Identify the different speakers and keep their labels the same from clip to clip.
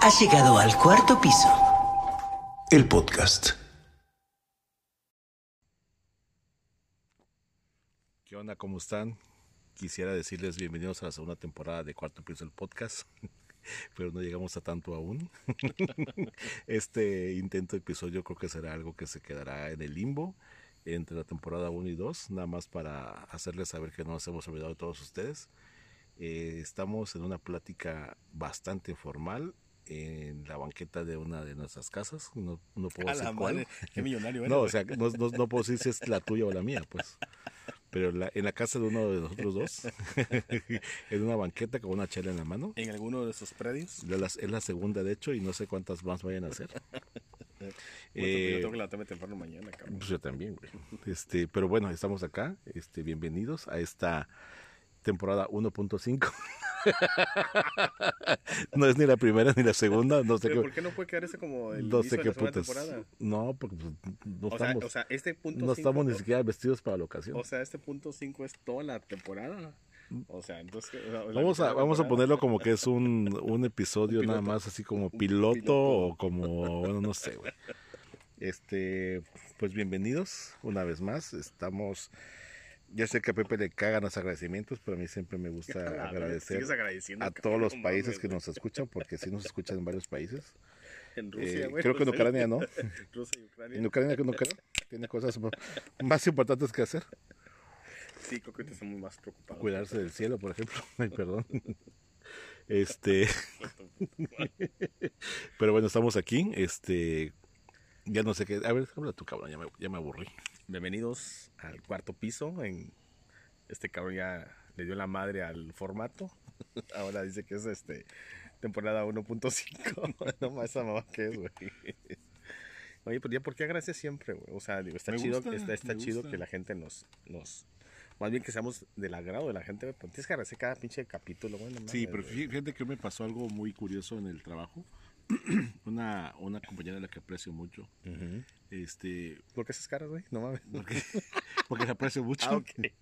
Speaker 1: Has llegado al cuarto piso.
Speaker 2: El podcast.
Speaker 3: ¿Qué onda? ¿Cómo están? Quisiera decirles bienvenidos a la segunda temporada de Cuarto Piso del Podcast, pero no llegamos a tanto aún. Este intento de episodio creo que será algo que se quedará en el limbo entre la temporada 1 y 2, nada más para hacerles saber que no nos hemos olvidado de todos ustedes. Estamos en una plática bastante informal en la banqueta de una de nuestras casas. No puedo decir cuál.
Speaker 4: Madre, qué millonario eres.
Speaker 3: No, o sea, no puedo decir si es la tuya o la mía, pues. Pero en la casa de uno de nosotros dos, en una banqueta con una chela en la mano.
Speaker 4: ¿En alguno de esos predios?
Speaker 3: Es la segunda, de hecho, y no sé cuántas más vayan a hacer.
Speaker 4: Yo tengo que levantarme temprano mañana, cabrón.
Speaker 3: Pues yo también, güey. Pero bueno, estamos acá. Bienvenidos a esta temporada 1.5. No es ni la primera ni la segunda, no sé
Speaker 4: ¿Pero
Speaker 3: qué.
Speaker 4: por qué no puede quedar ese como el
Speaker 3: No
Speaker 4: inicio
Speaker 3: sé
Speaker 4: de
Speaker 3: qué
Speaker 4: la segunda
Speaker 3: putas.
Speaker 4: temporada?
Speaker 3: No, porque pues, no
Speaker 4: O sea, este punto
Speaker 3: no
Speaker 4: 5,
Speaker 3: estamos ni siquiera vestidos para la ocasión.
Speaker 4: O sea, este punto 5 es toda la temporada. O sea, entonces...
Speaker 3: Vamos a ponerlo como que es un episodio nada más, así como piloto o como, bueno, no sé, güey. Pues bienvenidos una vez más. Ya sé que a Pepe le cagan los agradecimientos, pero a mí siempre me gusta agradecer a todos los países que nos escuchan, porque sí nos escuchan en varios países.
Speaker 4: En Rusia, güey.
Speaker 3: Creo que en Ucrania no.
Speaker 4: Rusia y Ucrania.
Speaker 3: En Ucrania no creo. Tiene cosas más importantes que hacer.
Speaker 4: Sí, creo que estamos más preocupados.
Speaker 3: Cuidarse del cielo, por ejemplo. Ay, perdón. Pero bueno, estamos aquí. Ya no sé qué. A ver, habla tú, cabrón. Ya me aburrí.
Speaker 4: Bienvenidos al cuarto piso. Este cabrón ya le dio la madre al formato. Ahora dice que es temporada 1.5. No más esa mamá que es, güey. Oye, pero ya, ¿por qué agradeces siempre, güey? O sea, digo, está chido que la gente nos... Más bien que seamos del agrado de la gente, güey. Pero tienes que agradecer cada pinche capítulo, güey.
Speaker 3: Sí, pero fíjate que me pasó algo muy curioso en el trabajo. Una compañera a la que aprecio mucho.
Speaker 4: Uh-huh.
Speaker 3: ¿Por
Speaker 4: qué esas caras, güey? No mames.
Speaker 3: Porque la aprecio mucho.
Speaker 4: Ah, okay.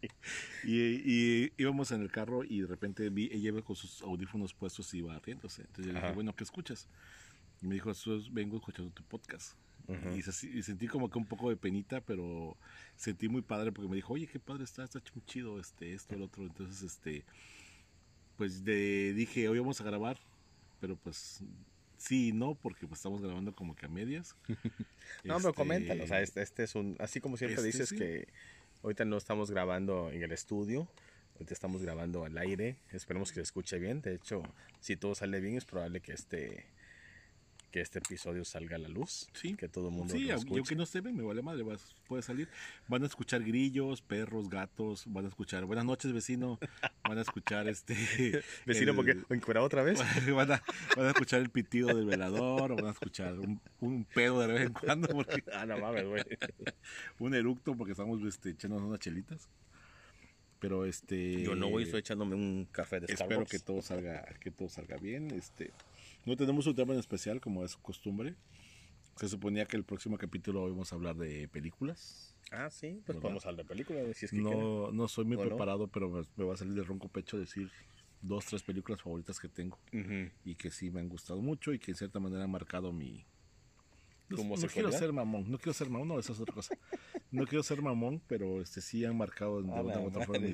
Speaker 3: Y íbamos en el carro y de repente ella iba con sus audífonos puestos y iba riéndose. Entonces yo le dije, bueno, ¿qué escuchas? Y me dijo, vengo escuchando tu podcast. Uh-huh. Y sentí como que un poco de penita, pero sentí muy padre porque me dijo, oye, qué padre está muy chido esto, el otro. Entonces, pues dije, hoy vamos a grabar, pero pues sí y no, porque pues estamos grabando como que a medias.
Speaker 4: No, pero coméntalo, o sea, este es así como siempre dices
Speaker 3: sí.
Speaker 4: Que ahorita no estamos grabando en el estudio, ahorita estamos grabando al aire, esperemos que se escuche bien. De hecho, si todo sale bien, es probable que este episodio salga a la luz,
Speaker 3: sí,
Speaker 4: que todo el mundo
Speaker 3: lo
Speaker 4: escuche.
Speaker 3: Yo que no se ve, me vale madre, puede salir. Van a escuchar grillos, perros, gatos, van a escuchar buenas noches, vecino, van a escuchar
Speaker 4: vecino, porque encuerado otra vez.
Speaker 3: Van a escuchar el pitido del velador, o van a escuchar un pedo de vez en cuando, porque
Speaker 4: no mames, güey.
Speaker 3: Un eructo porque estamos echándonos unas chelitas. Pero
Speaker 4: yo no voy, estoy echándome un café de Starbucks.
Speaker 3: Espero que todo salga bien. No tenemos un tema en especial, como es costumbre. Se suponía que el próximo capítulo íbamos a hablar de películas.
Speaker 4: Ah, sí, pues podemos hablar de películas, si es que
Speaker 3: no soy muy preparado, pero me va a salir de ronco pecho decir 2, 3 películas favoritas que tengo. Uh-huh. Y que sí me han gustado mucho y que en cierta manera han marcado mi... No quiero ser mamón, no, esa es otra cosa. No quiero ser mamón, pero sí han marcado de una u otra forma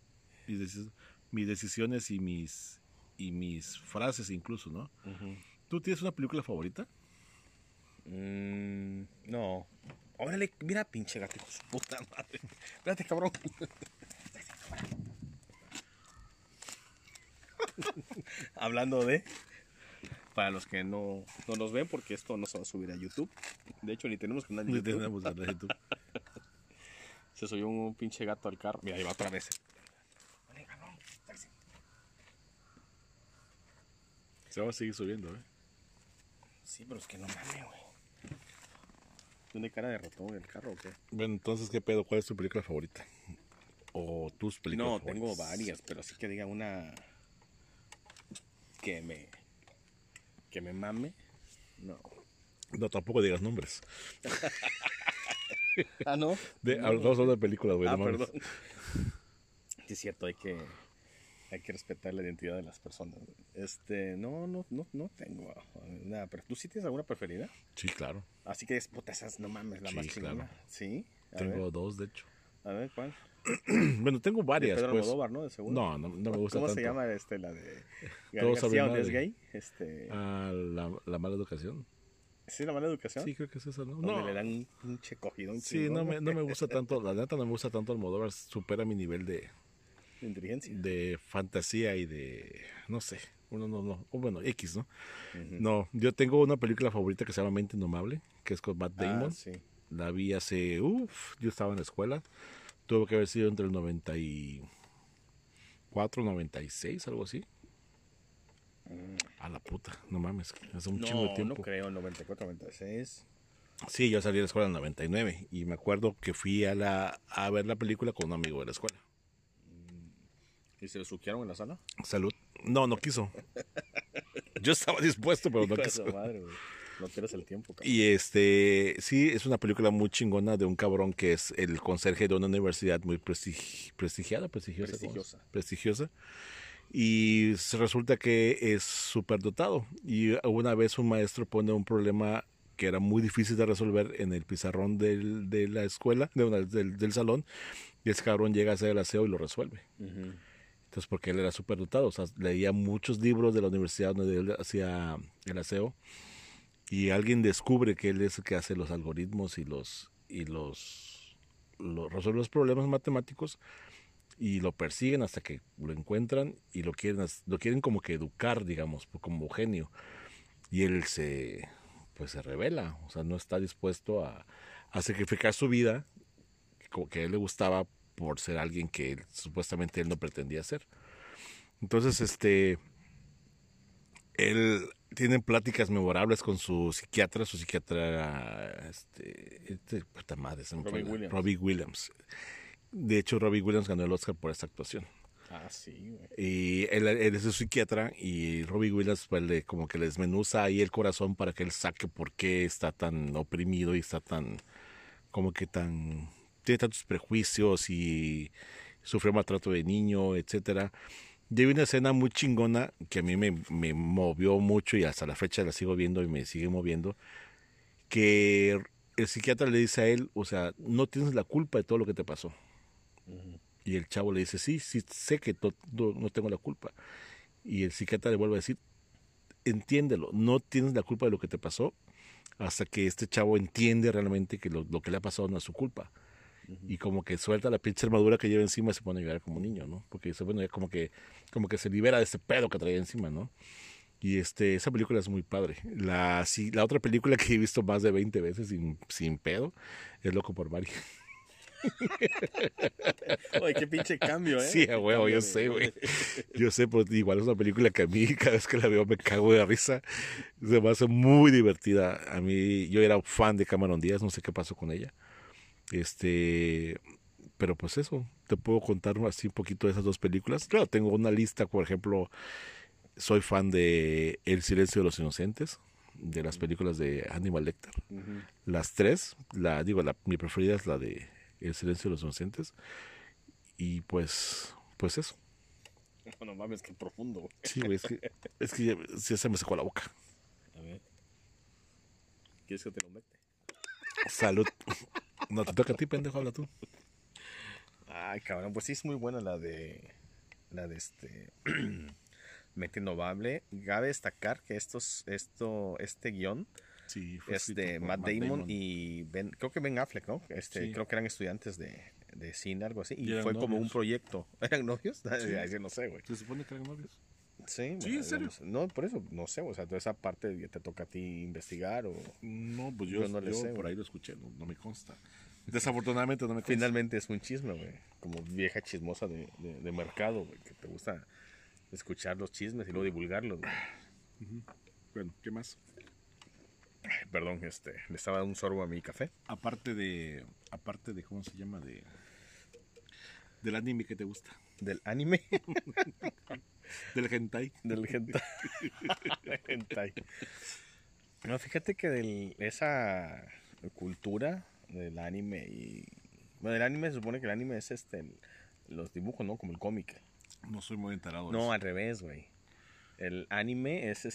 Speaker 3: mis decisiones y mis frases incluso, ¿no? Uh-huh. ¿Tú tienes una película favorita?
Speaker 4: No. Órale, mira, pinche gato, su puta madre. Espérate, cabrón. Hablando de... Para los que no nos ven, porque esto no se va a subir a YouTube. De hecho, ni tenemos canal de YouTube.
Speaker 3: Ni tenemos canal de YouTube.
Speaker 4: Se subió un pinche gato al carro. Mira, ahí va otra vez.
Speaker 3: Se va a seguir subiendo, ¿eh?
Speaker 4: Sí, pero es que no mames, güey. ¿Tiene cara de ratón en el carro o qué?
Speaker 3: Bueno, entonces, ¿qué pedo? ¿Cuál es tu película favorita? ¿O tus películas favoritas?
Speaker 4: No, tengo varias, pero así que diga una que me mame.
Speaker 3: No, tampoco digas nombres.
Speaker 4: Ah, ¿no?
Speaker 3: Vamos a hablar de películas, güey.
Speaker 4: Perdón. Sí, es cierto, hay que Hay que respetar la identidad de las personas. No tengo nada. Pero ¿tú sí tienes alguna preferida?
Speaker 3: Sí, claro.
Speaker 4: Así que es, puta, esas, no mames, la
Speaker 3: Sí,
Speaker 4: más chingona.
Speaker 3: claro.
Speaker 4: Sí.
Speaker 3: Tengo dos, de hecho.
Speaker 4: A ver, ¿cuál?
Speaker 3: Bueno, tengo
Speaker 4: De
Speaker 3: varias,
Speaker 4: Pedro
Speaker 3: pues.
Speaker 4: Almodóvar, ¿no? De seguro.
Speaker 3: No me gusta
Speaker 4: ¿Cómo
Speaker 3: tanto.
Speaker 4: se llama la de Gael
Speaker 3: Todos
Speaker 4: García,
Speaker 3: saben
Speaker 4: donde es
Speaker 3: madre.
Speaker 4: gay?
Speaker 3: La mala educación.
Speaker 4: ¿Sí la mala educación?
Speaker 3: Sí, creo que es esa, ¿no?
Speaker 4: Donde
Speaker 3: No.
Speaker 4: le dan un pinche cogidón
Speaker 3: Sí,
Speaker 4: chingón,
Speaker 3: no me gusta tanto, la neta no me gusta tanto Almodóvar, supera mi nivel
Speaker 4: de inteligencia.
Speaker 3: de fantasía y de, no sé, o bueno, X, ¿no? No, yo tengo una película favorita que se llama Mente Indomable, que es con Matt Damon.
Speaker 4: Sí.
Speaker 3: La vi hace, yo estaba en la escuela, tuvo que haber sido entre el 94, 96, algo así. A la puta, no mames, hace un chingo de tiempo.
Speaker 4: No creo, 94, 96.
Speaker 3: Sí, yo salí de la escuela en 99 y me acuerdo que fui a ver la película con un amigo de la escuela.
Speaker 4: ¿Y se lo suquearon en la sala?
Speaker 3: Salud. No quiso. Yo estaba dispuesto, pero no
Speaker 4: Hijo de
Speaker 3: quiso.
Speaker 4: su madre, güey. No pierdas el tiempo, cabrón.
Speaker 3: Y sí, es una película muy chingona de un cabrón que es el conserje de una universidad muy prestigiosa. Y resulta que es súper dotado. Y una vez un maestro pone un problema que era muy difícil de resolver en el pizarrón de la escuela, del salón, y ese cabrón llega a hacer el aseo y lo resuelve. Entonces, porque él era súper dotado, o sea, leía muchos libros de la universidad donde él hacía el aseo, y alguien descubre que él es el que hace los algoritmos y resuelve los problemas matemáticos, y lo persiguen hasta que lo encuentran y lo quieren como que educar, digamos, como genio. Y él se revela, o sea, no está dispuesto a sacrificar su vida, como que a él le gustaba, por ser alguien que supuestamente él no pretendía ser. Entonces, él tiene pláticas memorables con su psiquiatra, puta madre, Robbie Williams. De hecho, Robbie Williams ganó el Oscar por esta actuación.
Speaker 4: Ah, sí, güey.
Speaker 3: Y él es su psiquiatra, y Robbie Williams pues, como que le desmenuza ahí el corazón para que él saque por qué está tan oprimido y está tan, como que tiene tantos prejuicios y sufrió maltrato de niño, etcétera. Y hay una escena muy chingona que a mí me movió mucho y hasta la fecha la sigo viendo y me sigue moviendo, que el psiquiatra le dice a él, o sea, no tienes la culpa de todo lo que te pasó. Y el chavo le dice, sí, sé que no tengo la culpa. Y el psiquiatra le vuelve a decir, entiéndelo, no tienes la culpa de lo que te pasó, hasta que este chavo entiende realmente que lo que le ha pasado no es su culpa. Y como que suelta la pinche armadura que lleva encima y se pone a llorar como un niño, ¿no? Porque dice, bueno, ya como que se libera de ese pedo que traía encima, ¿no? Y esa película es muy padre. La otra película que he visto más de 20 veces sin pedo es Loco por Mari.
Speaker 4: Oye, qué pinche cambio, ¿eh?
Speaker 3: Sí, a huevo, yo sé, güey. Yo sé, pues igual es una película que a mí cada vez que la veo me cago de risa. Se me hace muy divertida. A mí, yo era fan de Cameron Díaz, no sé qué pasó con ella. Pero pues eso, te puedo contar así un poquito de esas dos películas. Claro, tengo una lista, por ejemplo, soy fan de El silencio de los inocentes, de las películas de Hannibal Lecter. Las tres, mi preferida es la de El silencio de los inocentes. Y pues eso.
Speaker 4: No mames, qué profundo, güey.
Speaker 3: Sí, güey, es que ya se me secó la boca.
Speaker 4: A ver. ¿Quieres que te lo mete?
Speaker 3: Salud. No te toca a ti, pendejo, habla tú.
Speaker 4: Ay, cabrón, pues sí es muy buena la de Mente Indomable. Cabe destacar que este guión
Speaker 3: Sí,
Speaker 4: es de Matt Damon y creo que Ben Affleck, ¿no?
Speaker 3: Sí.
Speaker 4: Creo que eran estudiantes de cine, algo así. Y
Speaker 3: eran
Speaker 4: fue como
Speaker 3: novios.
Speaker 4: un proyecto. ¿Eran novios?
Speaker 3: Sí.
Speaker 4: Ay, no sé, güey.
Speaker 3: ¿Se supone que eran novios?
Speaker 4: Sí,
Speaker 3: Sí, ¿en serio?
Speaker 4: No, por eso, no sé, o sea, toda esa parte te toca a ti investigar o...
Speaker 3: No, pues
Speaker 4: Yo no le sé,
Speaker 3: por
Speaker 4: güey.
Speaker 3: ahí lo escuché, no me consta. Desafortunadamente no me consta.
Speaker 4: Finalmente es un chisme, güey. Como vieja chismosa de mercado, güey. Que te gusta escuchar los chismes y luego divulgarlos, güey.
Speaker 3: Bueno, ¿qué más?
Speaker 4: Ay, perdón, le estaba dando un sorbo a mi café.
Speaker 3: Aparte de ¿cómo se llama? Del anime que te gusta.
Speaker 4: Del anime.
Speaker 3: Del hentai.
Speaker 4: Del hentai. Hentai. No, fíjate que esa cultura del anime y... Bueno, el anime se supone que el anime es los dibujos, ¿no? Como el cómic.
Speaker 3: No soy muy enterado de
Speaker 4: No,
Speaker 3: eso.
Speaker 4: al revés, güey. El anime es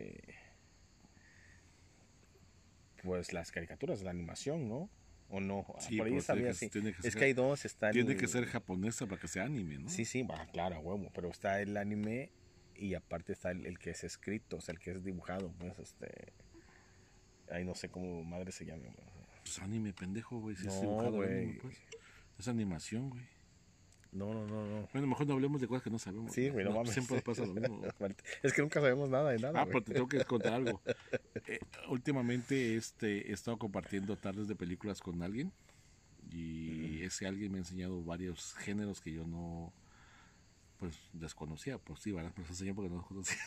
Speaker 4: pues las caricaturas, la animación, ¿no? ¿O no?
Speaker 3: Sí,
Speaker 4: por ahí
Speaker 3: pero
Speaker 4: sabía, sí.
Speaker 3: tiene que
Speaker 4: Es
Speaker 3: ser-
Speaker 4: que hay dos, está
Speaker 3: Tiene que ser japonesa para que sea anime, ¿no?
Speaker 4: Sí, sí, claro, a huevo, pero está el anime y aparte está el que es escrito, o sea, el que es dibujado, pues, ahí no sé cómo madre se llama, güey.
Speaker 3: Pues anime, pendejo, güey. Si es
Speaker 4: No,
Speaker 3: dibujado
Speaker 4: güey.
Speaker 3: anime, pues. Es animación, güey.
Speaker 4: No.
Speaker 3: Bueno, mejor no hablemos de cosas que no sabemos.
Speaker 4: Sí, güey, no mames.
Speaker 3: Siempre pasa lo mismo.
Speaker 4: Es que nunca sabemos nada de nada,
Speaker 3: Ah,
Speaker 4: güey.
Speaker 3: pero te tengo que contar algo. Últimamente he estado compartiendo tardes de películas con alguien y ese alguien me ha enseñado varios géneros que yo no, pues, desconocía. Pues sí, ¿verdad? Me los enseñó porque no los conocía.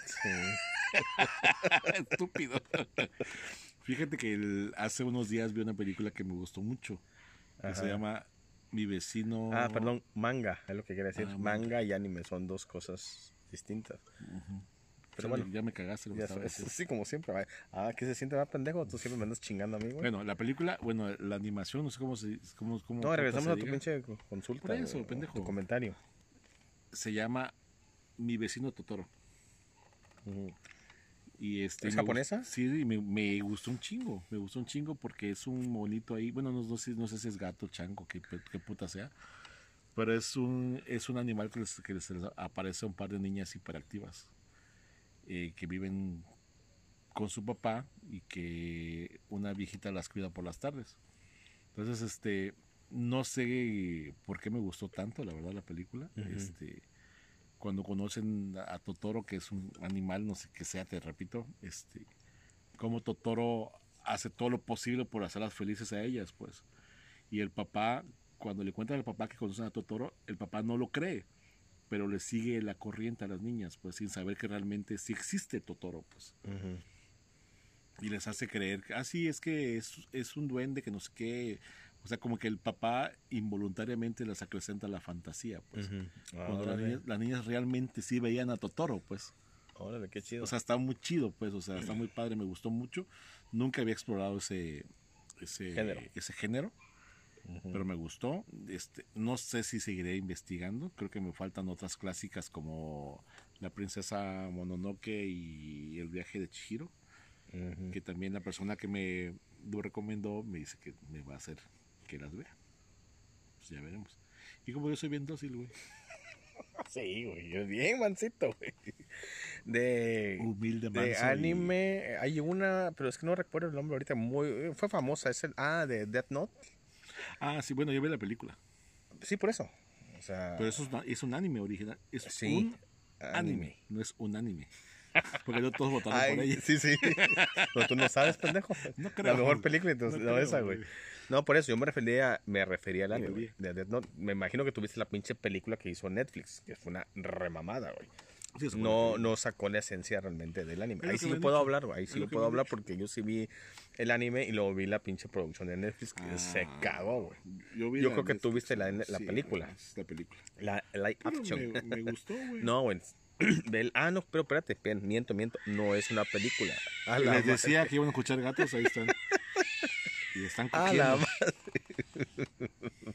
Speaker 3: Estúpido. Fíjate que hace unos días vi una película que me gustó mucho, que
Speaker 4: Ajá.
Speaker 3: se llama Mi vecino...
Speaker 4: Perdón, manga, es lo que quiere decir.
Speaker 3: Ah,
Speaker 4: Manga y anime son dos cosas distintas. Pero
Speaker 3: Sí,
Speaker 4: bueno,
Speaker 3: ya me cagaste lo que
Speaker 4: ya
Speaker 3: estaba
Speaker 4: es,
Speaker 3: diciendo.
Speaker 4: sí, como siempre. ¿Qué se siente más pendejo? Tú siempre me andas chingando a mí, güey.
Speaker 3: Bueno, la película, la animación, no sé cómo se... Cómo
Speaker 4: No, regresamos
Speaker 3: se
Speaker 4: a tu
Speaker 3: diga.
Speaker 4: pinche consulta.
Speaker 3: Por eso,
Speaker 4: güey,
Speaker 3: pendejo.
Speaker 4: Tu comentario.
Speaker 3: Se llama Mi vecino Totoro.
Speaker 4: Ujú.
Speaker 3: Y
Speaker 4: ¿Es
Speaker 3: me
Speaker 4: japonesa?
Speaker 3: Sí, me gustó un chingo. Me gustó un chingo porque es un monito ahí. Bueno, no sé si es gato, chango, qué puta sea. Pero es un animal que les aparece a un par de niñas hiperactivas. Que viven con su papá y que una viejita las cuida por las tardes. Entonces, no sé por qué me gustó tanto, la verdad, la película. Cuando conocen a Totoro, que es un animal, no sé qué sea, te repito, como Totoro hace todo lo posible por hacerlas felices a ellas, pues. Y el papá, cuando le cuentan al papá que conocen a Totoro, el papá no lo cree, pero le sigue la corriente a las niñas, pues, sin saber que realmente sí existe Totoro, pues.
Speaker 4: Ujú.
Speaker 3: Y les hace creer que, sí, es que es un duende que no sé qué. O sea, como que el papá involuntariamente les acrecenta la fantasía, pues.
Speaker 4: Ujú.
Speaker 3: Cuando
Speaker 4: Órale.
Speaker 3: las niñas realmente sí veían a Totoro, pues.
Speaker 4: Órale, qué chido.
Speaker 3: O sea, está muy chido, pues. O sea, está muy padre, me gustó mucho. Nunca había explorado ese género, pero me gustó. No sé si seguiré investigando. Creo que me faltan otras clásicas como La princesa Mononoke y El viaje de Chihiro.
Speaker 4: Ujú.
Speaker 3: Que también la persona que me lo recomendó me dice que me va a hacer que las vea. Pues ya veremos. Y como yo soy bien dócil, güey.
Speaker 4: Sí, güey, es bien mansito, güey.
Speaker 3: Humilde,
Speaker 4: De
Speaker 3: manso
Speaker 4: anime, hay una, pero es que no recuerdo el nombre ahorita, fue famosa, de Death Note.
Speaker 3: Sí, bueno, yo vi la película.
Speaker 4: Sí, por eso. O sea,
Speaker 3: Pero eso es un anime original. Es
Speaker 4: Sí,
Speaker 3: un anime, no es un anime. Porque no todos votaron
Speaker 4: ay,
Speaker 3: por ella.
Speaker 4: sí. Pero tú no sabes, pendejo.
Speaker 3: No creo.
Speaker 4: La mejor película, entonces,
Speaker 3: No
Speaker 4: no
Speaker 3: creo,
Speaker 4: esa, güey.
Speaker 3: güey.
Speaker 4: No, por eso yo me refería al anime,
Speaker 3: lo vi.
Speaker 4: güey, de Death Note. Me imagino que tuviste la pinche película que hizo Netflix, que fue una remamada, güey.
Speaker 3: Sí, es
Speaker 4: No,
Speaker 3: buena
Speaker 4: no sacó la esencia realmente del anime.
Speaker 3: Es lo
Speaker 4: Ahí
Speaker 3: que
Speaker 4: sí
Speaker 3: me
Speaker 4: lo
Speaker 3: han
Speaker 4: puedo
Speaker 3: dicho.
Speaker 4: hablar, güey. Ahí
Speaker 3: Es
Speaker 4: sí
Speaker 3: lo
Speaker 4: lo
Speaker 3: que
Speaker 4: puedo
Speaker 3: me han
Speaker 4: hablar
Speaker 3: dicho.
Speaker 4: porque yo sí vi el anime y luego vi la pinche producción de Netflix que se cagó, güey.
Speaker 3: Yo vi
Speaker 4: Yo
Speaker 3: la
Speaker 4: creo que tú
Speaker 3: Netflix,
Speaker 4: viste la
Speaker 3: sí,
Speaker 4: película.
Speaker 3: es la película.
Speaker 4: La live
Speaker 3: Pero
Speaker 4: action.
Speaker 3: me gustó, güey.
Speaker 4: No, güey. No, pero espérate, miento. No es una película. A
Speaker 3: Les
Speaker 4: la
Speaker 3: decía
Speaker 4: madre.
Speaker 3: que iban a escuchar gatos, ahí están. Y están
Speaker 4: A la
Speaker 3: cogiendo.
Speaker 4: madre.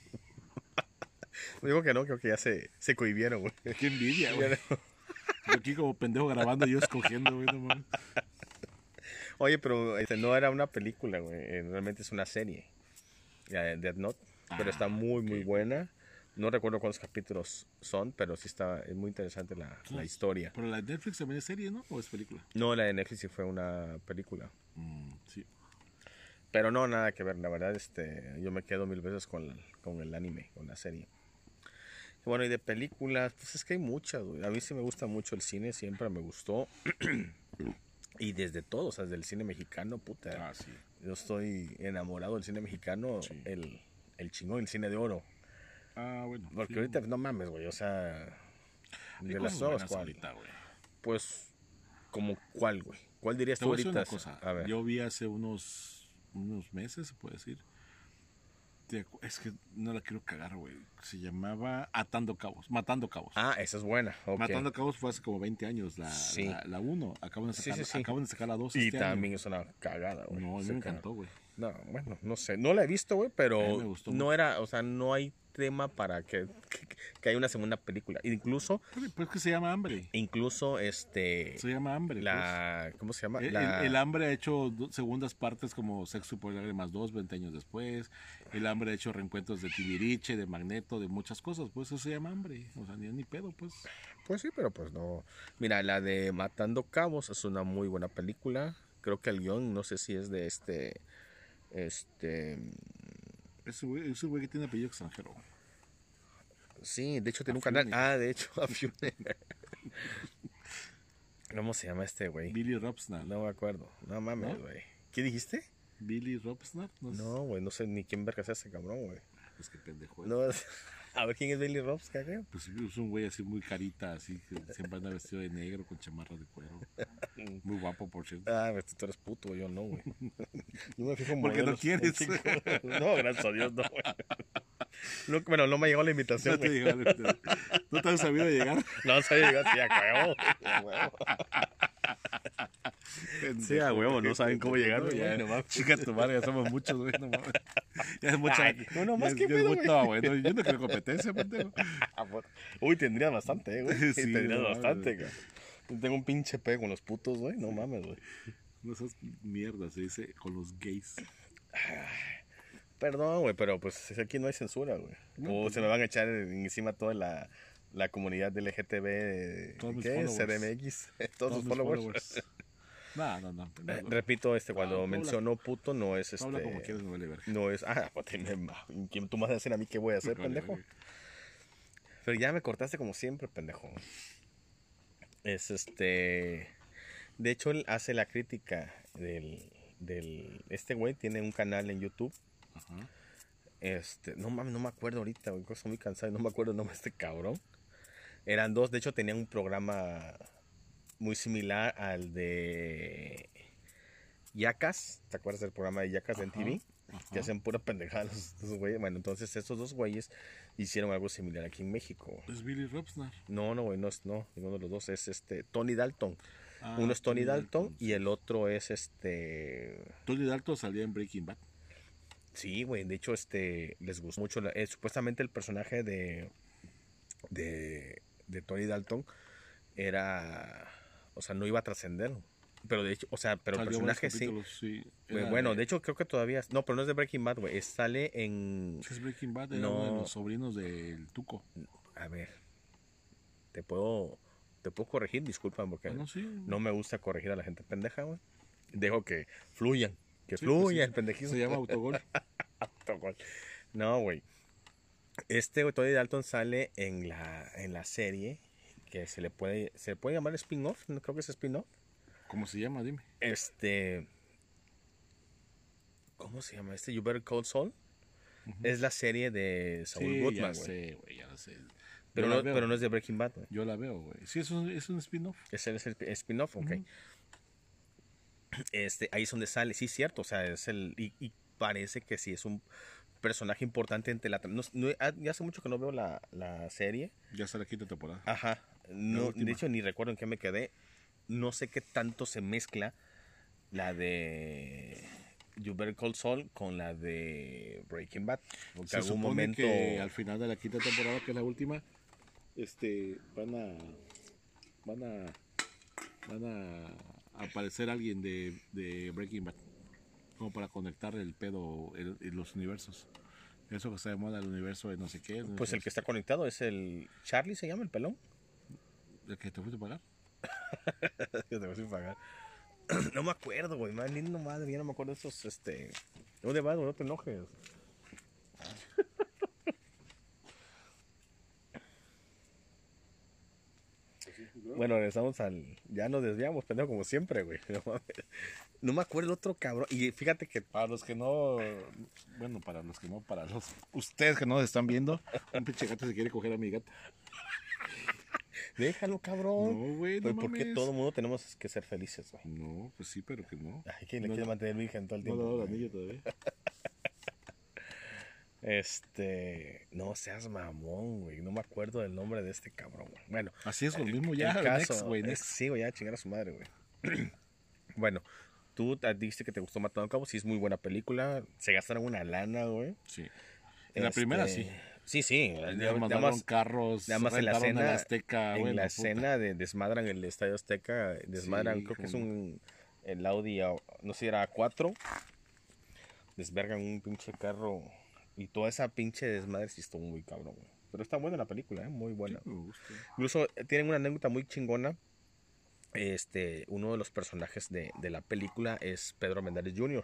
Speaker 4: Digo que no, creo que ya se cohibieron, güey.
Speaker 3: Qué envidia, güey. Yo aquí como pendejo grabando y yo escogiendo, güey, no mames.
Speaker 4: Oye, pero no era una película, güey. Realmente es una serie. Death Note. Pero está muy buena. No recuerdo cuántos capítulos son, pero sí es muy interesante la historia.
Speaker 3: Pero la de Netflix también es serie, ¿no? ¿O es película?
Speaker 4: No, la de Netflix sí fue una película.
Speaker 3: Sí.
Speaker 4: Pero no, nada que ver. La verdad, yo me quedo mil veces con el anime, con la serie. Bueno, y de películas, pues es que hay muchas, güey. A mí sí me gusta mucho el cine, siempre me gustó. Y desde todo, o sea, desde el cine mexicano, puta.
Speaker 3: Sí.
Speaker 4: Yo estoy enamorado del cine mexicano,
Speaker 3: Sí.
Speaker 4: el chingón, el cine de oro.
Speaker 3: Bueno.
Speaker 4: Porque
Speaker 3: sí.
Speaker 4: ahorita, no mames, güey, o sea,
Speaker 3: Hay
Speaker 4: de
Speaker 3: cosas
Speaker 4: las nuevas,
Speaker 3: buenas
Speaker 4: ¿cuál?
Speaker 3: ahorita, güey.
Speaker 4: Pues, ¿como cuál, güey? ¿Cuál dirías
Speaker 3: Te
Speaker 4: tú
Speaker 3: voy a decir
Speaker 4: ahorita?
Speaker 3: una cosa.
Speaker 4: A ver.
Speaker 3: Yo vi hace unos meses, se puede decir. Es que no la quiero cagar, güey. Se llamaba Matando Cabos.
Speaker 4: Esa es buena, ok.
Speaker 3: Matando Cabos fue hace como 20 años,
Speaker 4: Sí.
Speaker 3: la 1. Acaban de
Speaker 4: Sí,
Speaker 3: sacar,
Speaker 4: sí.
Speaker 3: acaban de sacar la 2
Speaker 4: Y
Speaker 3: este
Speaker 4: también
Speaker 3: año.
Speaker 4: es una cagada, güey.
Speaker 3: No, a mí
Speaker 4: Se
Speaker 3: me
Speaker 4: caga.
Speaker 3: encantó, güey.
Speaker 4: No, bueno, no sé. No la he visto, güey,
Speaker 3: A mí
Speaker 4: pero
Speaker 3: me gustó
Speaker 4: no
Speaker 3: mucho.
Speaker 4: era, o sea, no hay tema para que haya una segunda película. Incluso,
Speaker 3: Pues que se llama hambre.
Speaker 4: Se
Speaker 3: llama hambre,
Speaker 4: ¿cómo se llama?
Speaker 3: El hambre ha hecho segundas partes como Sexo por Lágrimas 2, 20 años después. El hambre ha hecho reencuentros de Tibiriche, de Magneto, de muchas cosas. Pues eso se llama hambre. O sea, ni pedo, pues.
Speaker 4: Pues sí, pero pues no. Mira, la de Matando Cabos es una muy buena película. Creo que el guión, no sé si es de
Speaker 3: Ese güey que tiene apellido extranjero.
Speaker 4: sí, de hecho tiene un
Speaker 3: Afune.
Speaker 4: canal. De hecho, Afune. ¿Cómo se llama este güey?
Speaker 3: Billy Robsnar.
Speaker 4: No me acuerdo. No mames,
Speaker 3: ¿No?
Speaker 4: güey. ¿Qué dijiste?
Speaker 3: Billy Robsnar.
Speaker 4: No, güey, no sé ni quién verga es ese cabrón, güey.
Speaker 3: Pues qué pendejo.
Speaker 4: No, a ver quién es Billy Robs, cabrón.
Speaker 3: Pues es un güey así muy carita, así que siempre anda vestido de negro con chamarra de cuero. Muy guapo, por cierto.
Speaker 4: Ah, tú eres puto, yo no, güey. Yo me fijo en
Speaker 3: Porque no
Speaker 4: modelos,
Speaker 3: quieres.
Speaker 4: un chico. No, gracias a Dios, no, güey. No, bueno, no me llegó la invitación,
Speaker 3: No te
Speaker 4: güey.
Speaker 3: digo, ¿no te has sabido llegar?
Speaker 4: No, sabía llegar, sí, a huevo. A huevo. Sí, a huevo, no saben cómo llegar, güey.
Speaker 3: Ya,
Speaker 4: No mames.
Speaker 3: chica tu madre, ya somos muchos, güey, no mames. Ya es mucha.
Speaker 4: Ay, no, más
Speaker 3: ya-
Speaker 4: que
Speaker 3: ya es
Speaker 4: pedo,
Speaker 3: mu-
Speaker 4: güey.
Speaker 3: No, güey, no, yo no quiero competencia, pendejo.
Speaker 4: Uy, tendrías bastante, güey.
Speaker 3: Sí,
Speaker 4: Sí, tendrías
Speaker 3: no mames,
Speaker 4: bastante, güey. Tengo un pinche pego con los putos, güey. No mames, güey.
Speaker 3: No esas mierdas, se dice con los gays.
Speaker 4: Perdón, güey, pero pues aquí no hay censura, güey. O se me van a echar encima toda la comunidad del LGTB,
Speaker 3: Todos mis
Speaker 4: ¿qué?
Speaker 3: followers.
Speaker 4: CDMX, todos sus
Speaker 3: mis
Speaker 4: followers.
Speaker 3: No.
Speaker 4: Repito, cuando
Speaker 3: tú habla-
Speaker 4: menciono puto no es
Speaker 3: Habla como quieres, no vale verga.
Speaker 4: no es, pues ¿quién tú me vas a decir a mí qué voy a hacer,
Speaker 3: Vale,
Speaker 4: pendejo?
Speaker 3: verga.
Speaker 4: Pero ya me cortaste como siempre, pendejo. Es de hecho él hace la crítica este güey tiene un canal en YouTube.
Speaker 3: Ajá.
Speaker 4: No mames, no me acuerdo ahorita, güey, estoy muy cansado y no me acuerdo el nombre de este cabrón. Eran dos, de hecho tenían un programa muy similar al de Yacas, ¿te acuerdas del programa de Yacas en
Speaker 3: Ajá,
Speaker 4: TV?
Speaker 3: ajá.
Speaker 4: Que hacen pura pendejada los güeyes. Bueno, entonces estos dos güeyes hicieron algo similar aquí en México.
Speaker 3: Es Billy Robsnar.
Speaker 4: No, güey, no, ninguno de los dos es Tony Dalton.
Speaker 3: Ah,
Speaker 4: Uno es Tony Dalton
Speaker 3: sí.
Speaker 4: y el otro es
Speaker 3: Tony Dalton salía en Breaking Bad.
Speaker 4: Sí, güey, de hecho les gustó mucho supuestamente el personaje de Tony Dalton era, o sea, no iba a trascender, pero de hecho, o sea, pero el
Speaker 3: Salió varios
Speaker 4: personaje sí.
Speaker 3: capítulos, sí.
Speaker 4: Bueno, de hecho creo que todavía, no, pero no es de Breaking Bad, güey, sale en,
Speaker 3: Sí, es Breaking Bad, era
Speaker 4: No.
Speaker 3: uno de los sobrinos del Tuco.
Speaker 4: a ver, te puedo corregir, disculpa, porque
Speaker 3: Bueno, sí.
Speaker 4: no me gusta corregir a la gente pendeja, güey. Dejo que fluyan,
Speaker 3: Sí,
Speaker 4: fluya
Speaker 3: pues sí.
Speaker 4: el pendejismo.
Speaker 3: Se llama Autogol.
Speaker 4: Autogol. No, güey. Güey, Tony Dalton sale en la serie que se le puede llamar spin-off, no creo que es spin-off.
Speaker 3: ¿Cómo se llama? Dime.
Speaker 4: ¿Cómo se llama? You Better Call Saul. Es la serie de Saul
Speaker 3: Sí,
Speaker 4: Goodman,
Speaker 3: ya
Speaker 4: güey.
Speaker 3: sé, güey, ya lo sé.
Speaker 4: Pero
Speaker 3: Yo la
Speaker 4: no,
Speaker 3: veo.
Speaker 4: pero no es de Breaking Bad, güey.
Speaker 3: Yo la veo, güey. Sí, es un spin-off.
Speaker 4: Es el spin-off, ok. Ahí es donde sale, sí, cierto, o sea, y parece que sí es un personaje importante entre ya hace mucho que no veo la serie.
Speaker 3: Ya sale la quinta temporada.
Speaker 4: Ajá. No,
Speaker 3: última.
Speaker 4: de hecho, ni recuerdo en qué me quedé. No sé qué tanto se mezcla la de You Better Call Saul con la de Breaking Bad. Porque
Speaker 3: Se
Speaker 4: algún
Speaker 3: supone
Speaker 4: momento.
Speaker 3: que al final de la quinta temporada, que es la última, van a aparecer alguien de Breaking Bad. Como para conectar el pedo y los universos. Eso que está de moda, el universo de no sé qué.
Speaker 4: Pues el que está conectado es el Charlie, se llama el pelón.
Speaker 3: ¿El que te fuiste a pagar?
Speaker 4: Que te voy a pagar. No me acuerdo, güey. Más lindo, madre. Ya no me acuerdo de esos. ¿Dónde vas, güey? No te enojes. Bueno, regresamos ya nos desviamos, pendejo, como siempre, güey. No me acuerdo el otro cabrón. Y fíjate que.
Speaker 3: Para los que no, bueno, para ustedes que no nos están viendo, un pinche gato se quiere coger a mi gata.
Speaker 4: Déjalo, cabrón.
Speaker 3: No, güey, no
Speaker 4: Pues, ¿por qué
Speaker 3: mames.
Speaker 4: todo el mundo tenemos que ser felices, güey?
Speaker 3: No, pues sí, pero que no.
Speaker 4: Ay, que le
Speaker 3: No,
Speaker 4: quiere
Speaker 3: no.
Speaker 4: mantener virgen todo el
Speaker 3: No le
Speaker 4: tiempo.
Speaker 3: he dado el
Speaker 4: güey.
Speaker 3: anillo todavía.
Speaker 4: No seas mamón, güey. No me acuerdo del nombre de este cabrón, güey. Bueno,
Speaker 3: Así es lo mismo ya,
Speaker 4: el caso,
Speaker 3: next, güey, next.
Speaker 4: sí, güey, ya chingar a su madre, güey. Bueno, tú dijiste que te gustó Matando Cabos. Sí, es muy buena película. Se gastaron una lana, güey.
Speaker 3: Sí. En la primera, sí.
Speaker 4: Sí.
Speaker 3: Mandaron carros,
Speaker 4: nada más en la
Speaker 3: rentaron
Speaker 4: escena,
Speaker 3: el Azteca.
Speaker 4: en
Speaker 3: Bueno,
Speaker 4: la
Speaker 3: puta.
Speaker 4: escena de desmadran el Estadio Azteca. Desmadran,
Speaker 3: Sí,
Speaker 4: creo que es
Speaker 3: como-
Speaker 4: el Audi, no sé, era A4. Desvergan un pinche carro. Y toda esa pinche desmadre sí estuvo muy cabrón, güey. Pero está buena la película, muy buena.
Speaker 3: Sí, me gusta.
Speaker 4: Incluso tienen una anécdota muy chingona. Uno de los personajes de la película es Pedro Mendares Jr.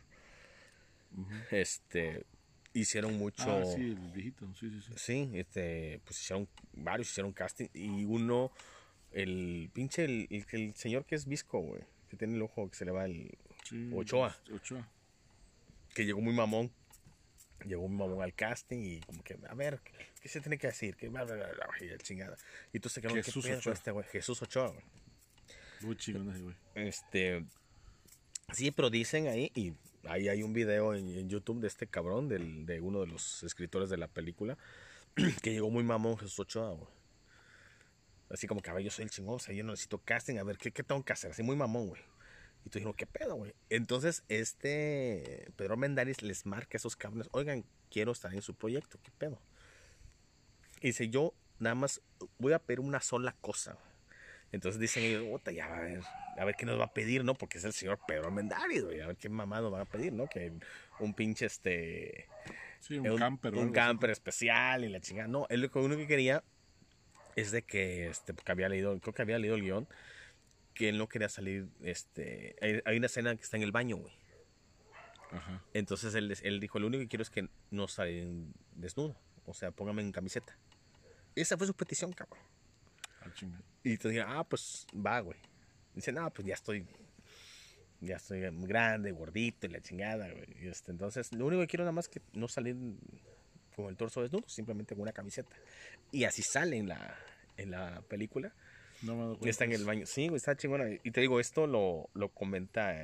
Speaker 4: Hicieron mucho.
Speaker 3: Ah, sí, el viejito. Sí.
Speaker 4: Sí, pues hicieron varios, hicieron casting. Y uno, el pinche, el señor que es visco, güey, que tiene el ojo que se le va el
Speaker 3: Sí,
Speaker 4: Ochoa,
Speaker 3: Ochoa.
Speaker 4: que llegó muy mamón. Llegó muy mamón al casting y como que, a ver, ¿qué se tiene que decir? ¿Qué bla, bla, bla, bla, y la chingada? Y entonces se quedaron, ¿qué
Speaker 3: Jesús
Speaker 4: pedo con
Speaker 3: Ochoa.
Speaker 4: este güey? Jesús Ochoa, güey.
Speaker 3: Muy chingón ese, güey.
Speaker 4: Sí, pero dicen ahí, y ahí hay un video en YouTube de este cabrón, de uno de los escritores de la película, que llegó muy mamón Jesús Ochoa, güey. Así como que, a ver, yo soy el chingón, o sea, yo no necesito casting, a ver, ¿qué tengo que hacer? Así muy mamón, güey. Y tú dijeron, ¿qué pedo, güey? Entonces, Pedro Mendares les marca a esos cabrones, oigan, quiero estar en su proyecto, ¿qué pedo? Y dice, yo nada más voy a pedir una sola cosa, güey. Entonces dicen ellos, puta, ya a ver qué nos va a pedir, ¿no? Porque es el señor Pedro Mendares, güey, a ver qué mamado va a pedir, ¿no? Que un pinche,
Speaker 3: Sí, un camper. o
Speaker 4: un
Speaker 3: algo
Speaker 4: camper especial y la chingada. No, él lo único que quería es de que, porque creo que había leído el guión, que él no quería salir, hay una escena que está en el baño, güey.
Speaker 3: así. Ajá.
Speaker 4: Entonces él dijo, lo único que quiero es que no salgan desnudo, o sea, póngame en camiseta. Esa fue su petición, cabrón.
Speaker 3: Ah, chinga.
Speaker 4: Y te dije, pues va, güey. Dice, no, pues ya estoy muy grande, gordito y la chingada, güey. Y entonces, lo único que quiero nada más que no salir con el torso desnudo, simplemente con una camiseta. Y así sale en la película.
Speaker 3: No me doy cuenta.
Speaker 4: Está en el baño. Sí, güey, está chingona. Y te digo, esto lo comenta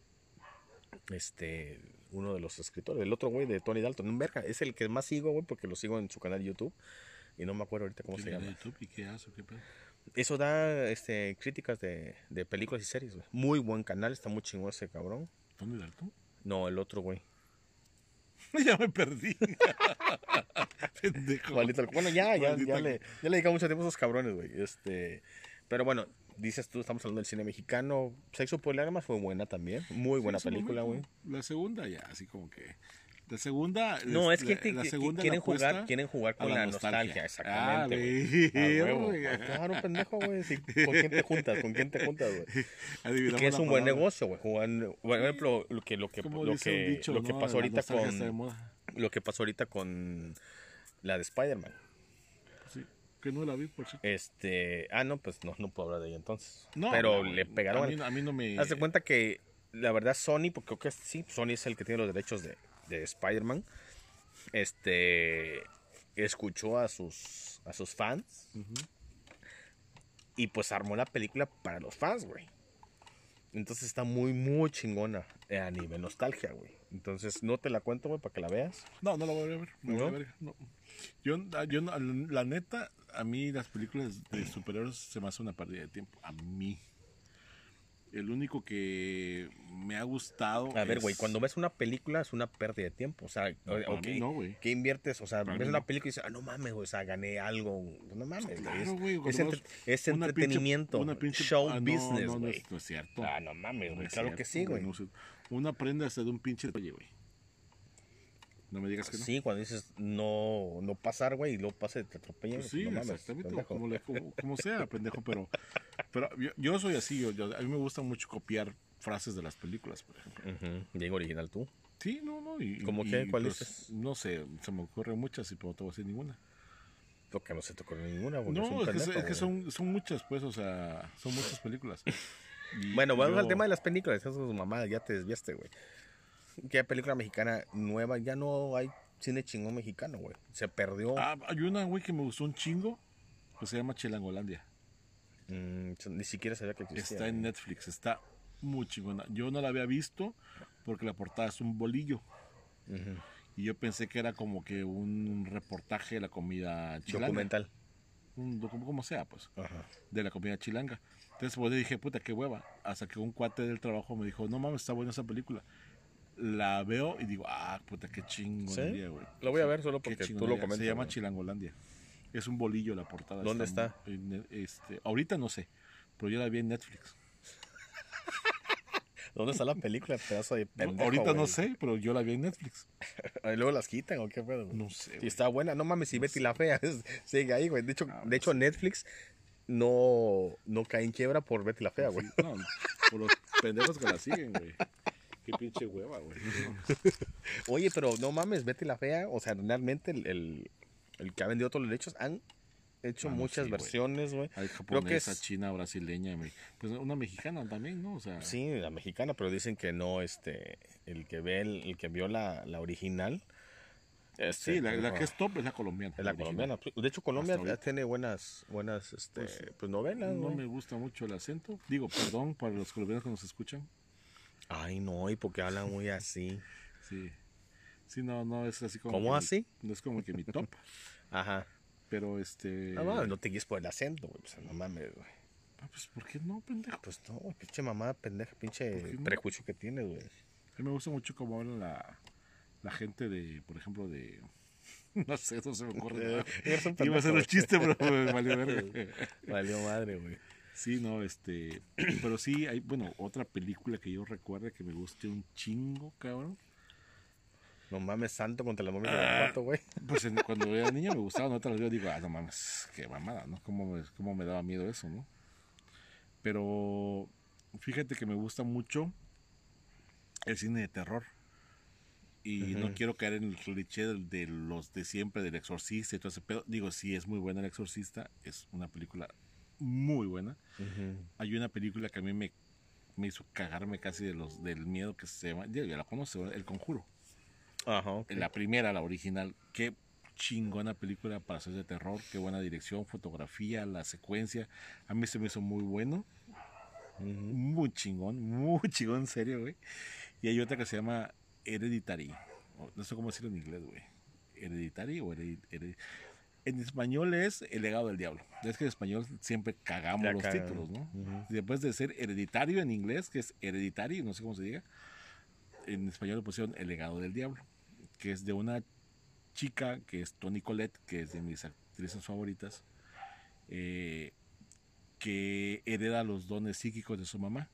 Speaker 4: uno de los escritores, el otro güey de Tony Dalton. Un verga, es el que más sigo, güey, porque lo sigo en su canal de YouTube. Y no me acuerdo ahorita cómo se
Speaker 3: ¿Tiene
Speaker 4: llama.
Speaker 3: YouTube? ¿Y qué hace? ¿Qué pedo?
Speaker 4: Eso da críticas de películas y series, güey. Muy buen canal, está muy chingón ese cabrón.
Speaker 3: ¿Tony Dalton?
Speaker 4: No, el otro, güey.
Speaker 3: Ya me perdí. Pendejo.
Speaker 4: Bueno, ya
Speaker 3: Maldita-
Speaker 4: le dedicamos mucho tiempo a esos cabrones, güey. Pero bueno, dices tú, estamos hablando del cine mexicano. Sexo por lágrimas fue buena también. Muy buena
Speaker 3: Sí, en su
Speaker 4: película, güey.
Speaker 3: momento. La segunda ya, así como que... La segunda...
Speaker 4: No, es que
Speaker 3: la segunda
Speaker 4: quieren
Speaker 3: la apuesta
Speaker 4: jugar
Speaker 3: a
Speaker 4: con la nostalgia, exactamente, güey.
Speaker 3: güey.
Speaker 4: A huevo. Claro, pendejo, güey. Sí, ¿con quién te juntas? ¿Con quién te juntas, güey? Y
Speaker 3: Adivinamos
Speaker 4: que es
Speaker 3: la
Speaker 4: un buen
Speaker 3: palabra.
Speaker 4: negocio, güey. Jugando, por ejemplo,
Speaker 3: Como dice un dicho,
Speaker 4: lo que
Speaker 3: ¿no?
Speaker 4: pasó
Speaker 3: La
Speaker 4: ahorita
Speaker 3: nostalgia está de moda.
Speaker 4: lo que pasó ahorita con la de Spider-Man.
Speaker 3: Sí, que no la vi, por cierto.
Speaker 4: No, pues no puedo hablar de ella entonces.
Speaker 3: No,
Speaker 4: Pero
Speaker 3: no,
Speaker 4: le pegaron.
Speaker 3: A mí no me...
Speaker 4: Haz de cuenta que la verdad Sony, porque creo que sí, Sony es el que tiene los derechos de Spider-Man. Escuchó a sus fans y pues armó la película para los fans, güey. Entonces está muy, muy chingona a nivel nostalgia, güey. Entonces no te la cuento, güey, para que la veas.
Speaker 3: No, no la voy a ver. No
Speaker 4: ¿No?
Speaker 3: voy a ver, no. Yo no, la neta, a mí las películas de superhéroes se me hace una pérdida de tiempo. A mí. El único que me ha gustado.
Speaker 4: A ver, güey, cuando ves una película es una pérdida de tiempo. O sea,
Speaker 3: No, para mí no, güey.
Speaker 4: ¿qué inviertes? O sea,
Speaker 3: Para
Speaker 4: ves
Speaker 3: mí
Speaker 4: una
Speaker 3: no.
Speaker 4: película y dices, no mames, güey, o sea, gané algo. No mames,
Speaker 3: Claro,
Speaker 4: güey.
Speaker 3: güey,
Speaker 4: Es,
Speaker 3: cuando
Speaker 4: es
Speaker 3: una
Speaker 4: entretenimiento.
Speaker 3: Una pinche,
Speaker 4: show
Speaker 3: no,
Speaker 4: business,
Speaker 3: no,
Speaker 4: güey.
Speaker 3: no es cierto.
Speaker 4: No mames,
Speaker 3: No
Speaker 4: güey.
Speaker 3: es
Speaker 4: Claro que
Speaker 3: cierto,
Speaker 4: sí, güey.
Speaker 3: no es- Uno aprende hasta de un pinche detalle, güey. No me digas que no.
Speaker 4: Sí, cuando dices no pasar, güey, y luego pasa y te atropellan.
Speaker 3: Pues sí,
Speaker 4: no mames,
Speaker 3: exactamente,
Speaker 4: pendejo.
Speaker 3: como sea, pendejo, pero yo soy así, a mí me gusta mucho copiar frases de las películas, por ejemplo.
Speaker 4: Ujú, bien original tú.
Speaker 3: Sí, no.
Speaker 4: ¿Cómo qué? ¿Cuál
Speaker 3: pues,
Speaker 4: dices?
Speaker 3: No sé, se me ocurren muchas y pero no te voy a decir ninguna.
Speaker 4: Porque no se te ocurre ninguna, güey.
Speaker 3: No, es que son muchas, pues, o sea, son muchas películas.
Speaker 4: Bueno, vamos
Speaker 3: yo-
Speaker 4: al tema de las películas. Esas son mamadas, ya te desviaste, güey. ¿Qué película mexicana nueva? Ya no hay cine chingón mexicano, güey. Se perdió.
Speaker 3: Hay una, güey, que me gustó un chingo, que se llama Chilangolandia.
Speaker 4: Ni siquiera sabía que existía.
Speaker 3: Está en
Speaker 4: güey.
Speaker 3: Netflix, está muy chingona. Yo no la había visto porque la portada es un bolillo.
Speaker 4: Ujú.
Speaker 3: Y yo pensé que era como que un reportaje de la comida chilanga.
Speaker 4: Documental.
Speaker 3: Como sea, pues,
Speaker 4: Ajá.
Speaker 3: de la comida chilanga. Entonces pues, dije, puta, qué hueva. Hasta que un cuate del trabajo me dijo, no mames, está buena esa película. La veo y digo, puta, qué chingonería, güey.
Speaker 4: Lo voy a ver solo
Speaker 3: Qué
Speaker 4: porque tú
Speaker 3: chingonería.
Speaker 4: lo comentas.
Speaker 3: Se llama
Speaker 4: ¿no?
Speaker 3: Chilangolandia. Es un bolillo la portada.
Speaker 4: ¿Dónde está?
Speaker 3: Ahorita no sé, pero yo la vi en Netflix.
Speaker 4: ¿Dónde está la película? Pedazo de pendejo,
Speaker 3: Ahorita
Speaker 4: güey.
Speaker 3: no sé, pero yo la vi en Netflix.
Speaker 4: ¿Y luego las quitan o qué pedo? Güey?
Speaker 3: No sé,
Speaker 4: Si
Speaker 3: güey.
Speaker 4: está buena, no mames, si Betty la Fea sigue ahí, güey. De hecho, Netflix no cae en quiebra por Betty la Fea, güey.
Speaker 3: Sí, no, por los pendejos que la siguen, güey. Qué pinche hueva, güey.
Speaker 4: Oye, pero no mames, Betty la Fea, o sea, realmente el que ha vendido todos los derechos han hecho
Speaker 3: No,
Speaker 4: muchas
Speaker 3: sí, güey.
Speaker 4: versiones, güey.
Speaker 3: Hay
Speaker 4: Creo que
Speaker 3: japonesa, china, brasileña, pues una mexicana también, ¿no? O sea,
Speaker 4: sí, la mexicana, pero dicen que no, el que vio la original.
Speaker 3: sí, la que es top es la colombiana.
Speaker 4: Es la
Speaker 3: original.
Speaker 4: colombiana. De hecho, Colombia
Speaker 3: Hasta ahorita.
Speaker 4: tiene buenas pues novelas,
Speaker 3: No
Speaker 4: güey.
Speaker 3: me gusta mucho el acento. Digo, perdón para los colombianos que nos escuchan.
Speaker 4: Ay, no, y porque hablan muy así.
Speaker 3: Sí. Sí, no es así como.
Speaker 4: ¿Cómo
Speaker 3: que
Speaker 4: así?
Speaker 3: No es como que mi top.
Speaker 4: Ajá.
Speaker 3: Pero
Speaker 4: No mames, no te guíes por el acento, güey. Pues no mames, güey.
Speaker 3: Pues, ¿por qué no, pendejo?
Speaker 4: Pues no, pinche mamada pendeja, pinche
Speaker 3: ¿Por qué no?
Speaker 4: prejuicio que tienes, güey.
Speaker 3: A mí me gusta mucho cómo habla la gente de, por ejemplo, de. No sé, no se me ocurre nada.
Speaker 4: Eres un
Speaker 3: Iba a hacer
Speaker 4: pendejo,
Speaker 3: el chiste, pero me valió verga.
Speaker 4: güey. Valió madre, güey.
Speaker 3: Sí, no, pero sí hay, bueno, otra película que yo recuerdo que me guste un chingo, cabrón.
Speaker 4: No mames, santo contra la momia de Guanajuato, güey.
Speaker 3: Pues cuando era niño me gustaba, no otras veces digo, no mames, qué mamada, ¿no? ¿Cómo me daba miedo eso, ¿no? Pero fíjate que me gusta mucho el cine de terror. Y no quiero caer en el cliché de los de siempre, del Exorcista y todo ese pedo. Digo, sí, es muy buena El Exorcista, es una película muy buena. Hay una película que a mí me hizo cagarme casi del miedo que se llama, ya la conoce, El Conjuro.
Speaker 4: Ajá, ok.
Speaker 3: La primera, la original, qué chingona película para hacer de terror, qué buena dirección, fotografía, la secuencia, a mí se me hizo muy bueno, muy chingón, en serio, güey. Y hay otra que se llama Hereditary, no sé cómo decirlo en inglés, güey. Hereditary o en español es El legado del diablo. Es que en español siempre cagamos
Speaker 4: Ya
Speaker 3: los
Speaker 4: cagan.
Speaker 3: títulos, ¿no? Después de ser hereditario en inglés, que es hereditary, no sé cómo se diga, en español le pusieron El legado del diablo, que es de una chica que es Toni Collette, que es de mis actrices favoritas, que hereda los dones psíquicos de su mamá.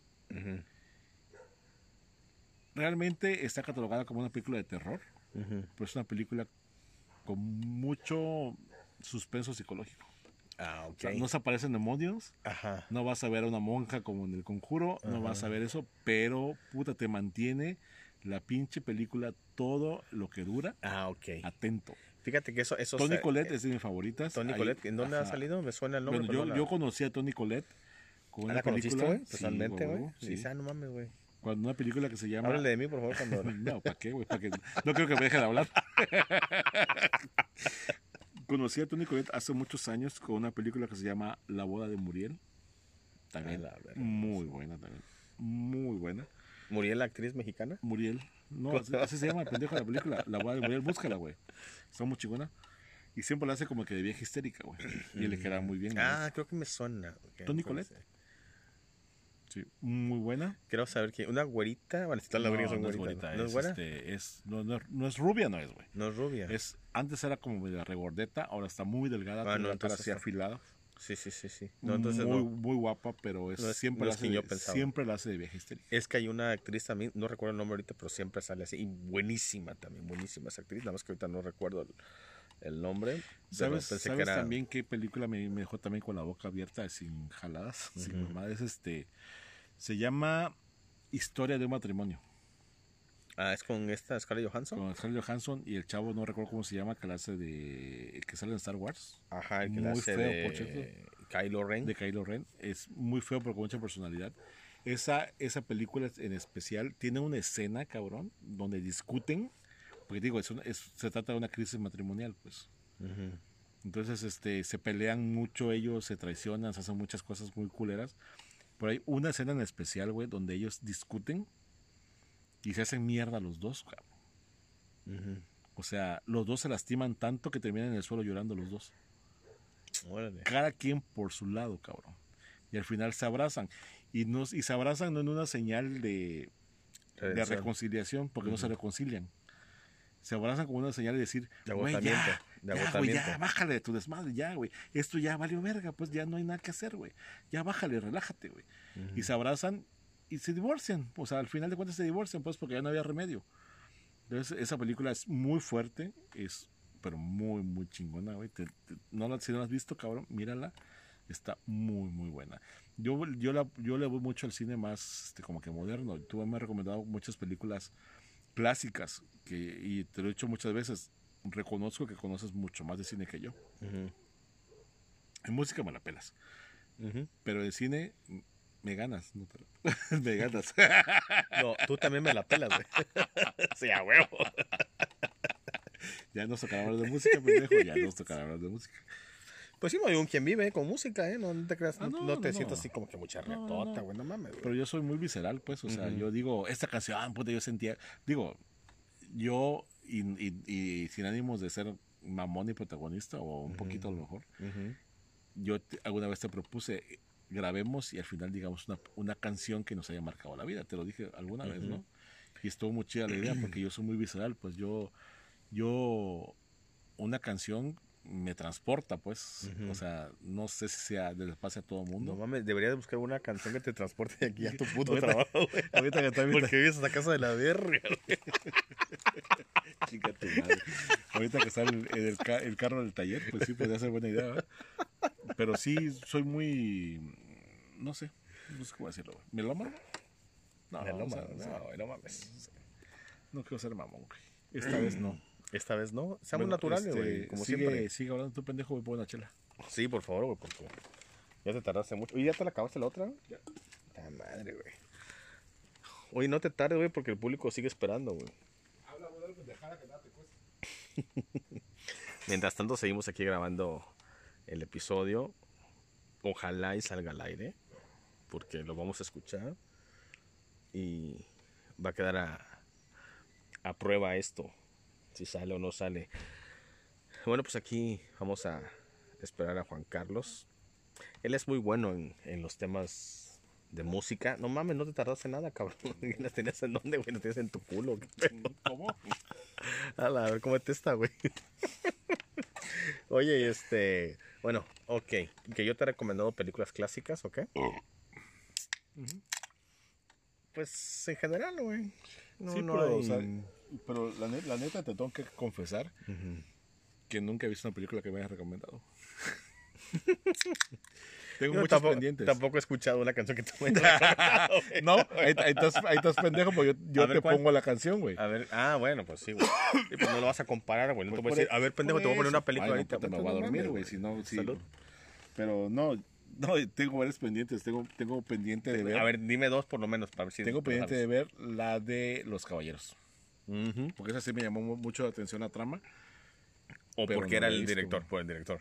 Speaker 3: Realmente está catalogada como una película de terror, pero es una película con mucho suspenso psicológico.
Speaker 4: Ah, ok.
Speaker 3: O sea, no se aparecen demonios,
Speaker 4: Ajá.
Speaker 3: no vas a ver a una monja como en El Conjuro, no vas a ver eso, pero puta, te mantiene la pinche película todo lo que dura
Speaker 4: Ah, ok.
Speaker 3: atento.
Speaker 4: Fíjate que eso
Speaker 3: Toni Collette es de mis favoritas.
Speaker 4: Toni
Speaker 3: Ahí-
Speaker 4: Collette, ¿en dónde ha
Speaker 3: ajá.
Speaker 4: salido? Me suena el nombre.
Speaker 3: Bueno,
Speaker 4: pero no
Speaker 3: yo conocí a Toni Collette con una
Speaker 4: ¿La conociste,
Speaker 3: película.
Speaker 4: güey?
Speaker 3: Sí,
Speaker 4: Personalmente, güey.
Speaker 3: huevo,
Speaker 4: Sí, no mames, güey.
Speaker 3: Cuando una película que se llama.
Speaker 4: Háblale de mí, por favor, cuando...
Speaker 3: No, ¿para qué, güey? ¿Para qué? No creo que me deje de hablar. Conocí a Toni Collette hace muchos años con una película que se llama La boda de Muriel. También
Speaker 4: A la verga,
Speaker 3: muy buena, también. Muy buena.
Speaker 4: ¿Muriel, la actriz mexicana?
Speaker 3: Muriel. No, así se llama el pendejo de la película. La boda de Muriel, búscala, güey. Está muy chingona. Y siempre la hace como que de vieja histérica, güey. Y le queda muy bien. güey.
Speaker 4: Ah, creo que me suena. Ok,
Speaker 3: Toni
Speaker 4: no
Speaker 3: Collette.
Speaker 4: sé.
Speaker 3: Sí, muy buena.
Speaker 4: Quiero saber quién. ¿Una güerita? Bueno, si todas las güeritas son
Speaker 3: no es
Speaker 4: güeritas.
Speaker 3: güerita,
Speaker 4: ¿No es buena?
Speaker 3: no es rubia, no es, güey.
Speaker 4: No es rubia.
Speaker 3: Antes era como medio regordeta, ahora está muy delgada,
Speaker 4: Ah,
Speaker 3: tiene
Speaker 4: no,
Speaker 3: la cara
Speaker 4: entonces
Speaker 3: así
Speaker 4: está-
Speaker 3: afilada.
Speaker 4: Sí. No, entonces
Speaker 3: muy,
Speaker 4: no.
Speaker 3: muy guapa, pero
Speaker 4: No es-
Speaker 3: siempre,
Speaker 4: no
Speaker 3: la
Speaker 4: es
Speaker 3: hace
Speaker 4: quien yo
Speaker 3: de,
Speaker 4: pensaba.
Speaker 3: siempre la hace de vieja histérica.
Speaker 4: Es que hay una actriz también, no recuerdo el nombre ahorita, pero siempre sale así. Y buenísima también, buenísima esa actriz. Nada más que ahorita no recuerdo el nombre. Pero
Speaker 3: ¿Sabes,
Speaker 4: pensé
Speaker 3: ¿sabes
Speaker 4: que era...
Speaker 3: también qué película me dejó también con la boca abierta, sin jaladas, sin mamadas? Se llama Historia de un matrimonio.
Speaker 4: Ah, es con esta Scarlett Johansson.
Speaker 3: Con Scarlett Johansson y el chavo, no recuerdo cómo se llama, que la hace que sale en Star Wars.
Speaker 4: Ajá, el que la
Speaker 3: Muy
Speaker 4: hace
Speaker 3: feo, por
Speaker 4: de
Speaker 3: cierto.
Speaker 4: Kylo Ren.
Speaker 3: De Kylo Ren. Es muy feo, pero con mucha personalidad. Esa película en especial tiene una escena, cabrón, donde discuten, porque digo, se trata de una crisis matrimonial, pues. Entonces, se pelean mucho ellos, se traicionan, se hacen muchas cosas muy culeras. Pero hay una escena en especial, güey, donde ellos discuten y se hacen mierda los dos, cabrón. O sea, los dos se lastiman tanto que terminan en el suelo llorando los dos.
Speaker 4: Órale.
Speaker 3: Cada quien por su lado, cabrón. y al final se abrazan. Y se abrazan no en una señal de reconciliación, porque no se reconcilian. Se abrazan como una señal de decir, güey, ya, bájale de tu desmadre, ya, güey. Esto ya valió verga, pues ya no hay nada que hacer, güey. Ya bájale, relájate, güey. Y se abrazan y se divorcian. O sea, al final de cuentas se divorcian, pues, porque ya no había remedio. Entonces, esa película es muy fuerte, pero muy, muy chingona, güey. Si no la has visto, cabrón, mírala. Está muy, muy buena. Yo le voy mucho al cine más como que moderno. Tú me has recomendado muchas películas clásicas y te lo he dicho muchas veces. Reconozco que conoces mucho más de cine que yo. En música me la pelas. Pero de cine me ganas. No me ganas.
Speaker 4: No, tú también me la pelas, güey. Sí, a huevo.
Speaker 3: Ya nos tocará hablar de música, pendejo. Ya nos tocará hablar de música.
Speaker 4: Pues sí, no hay un quien vive con música, ¿eh? No te creas, no te sientas así como que mucha retota, güey, no mames, güey.
Speaker 3: Pero yo soy muy visceral, pues, o sea, yo digo, esta canción, puta, yo sentía, digo, yo, y sin ánimos de ser mamón y protagonista, o un poquito a lo mejor, yo alguna vez te propuse, grabemos y al final digamos una canción que nos haya marcado la vida, te lo dije alguna vez, ¿no? Y estuvo muy chida la idea, porque yo soy muy visceral, pues yo una canción me transporta, pues. O sea, no sé si les pase a todo el mundo.
Speaker 4: No mames, deberías de buscar una canción que te transporte de aquí a tu puto trabajo, güey.
Speaker 3: Ahorita que también.
Speaker 4: Porque vives en la casa de la verga, güey.
Speaker 3: Chica tu madre. Ahorita que está el carro del taller, pues sí, podría ser buena idea, ¿verdad? Pero sí, soy muy. No sé cómo decirlo, güey. ¿Melómano? No,
Speaker 4: no mames.
Speaker 3: No quiero ser mamón, güey. Esta vez no.
Speaker 4: Esta vez no. Seamos naturales, güey. Como siempre.
Speaker 3: Sigue hablando tu pendejo, voy por una chela.
Speaker 4: Sí, por favor, güey, porque ya te tardaste mucho. ¿Y ya te la acabaste la otra?
Speaker 3: Ya.
Speaker 4: ¡Ta madre, güey! Oye, no te tardes, güey, porque el público sigue esperando, güey.
Speaker 3: Habla, güey, pendejada que nada te cuesta.
Speaker 4: Mientras tanto, seguimos aquí grabando el episodio. Ojalá y salga al aire, porque lo vamos a escuchar. Y va a quedar a prueba esto. Si sale o no sale. Bueno, pues aquí vamos a esperar a Juan Carlos. Él es muy bueno en los temas de música. No mames, no te tardaste nada, cabrón. ¿Las tenías en dónde, güey? ¿Las tenías en tu culo?
Speaker 3: ¿Cómo?
Speaker 4: A ver cómo te está, güey. Oye, bueno, ok. Que yo te he recomendado películas clásicas, ¿ok? Pues en general, güey. No,
Speaker 3: sí,
Speaker 4: no
Speaker 3: pero,
Speaker 4: hay...
Speaker 3: o sea, pero la neta te tengo que confesar que nunca he visto una película que me hayas recomendado. Tengo muchos pendientes.
Speaker 4: Tampoco he escuchado una canción que tú me hayas recomendado.
Speaker 3: No, ahí estás pendejo, porque yo te pongo la canción, güey.
Speaker 4: A ver, bueno, pues sí, güey. Y pues no lo vas a comparar, güey. No te voy a decir, a ver, pendejo, te voy a poner una película ahorita.
Speaker 3: Me voy a dormir, güey, si no, sí.
Speaker 4: Salud.
Speaker 3: Pero no, tengo varios pendientes. Tengo pendiente de ver.
Speaker 4: A ver, dime dos por lo menos para ver si.
Speaker 3: Tengo pendiente de ver la de Los Caballeros. Porque esa sí me llamó mucho la atención la trama.
Speaker 4: ¿O porque era el director? Por el director.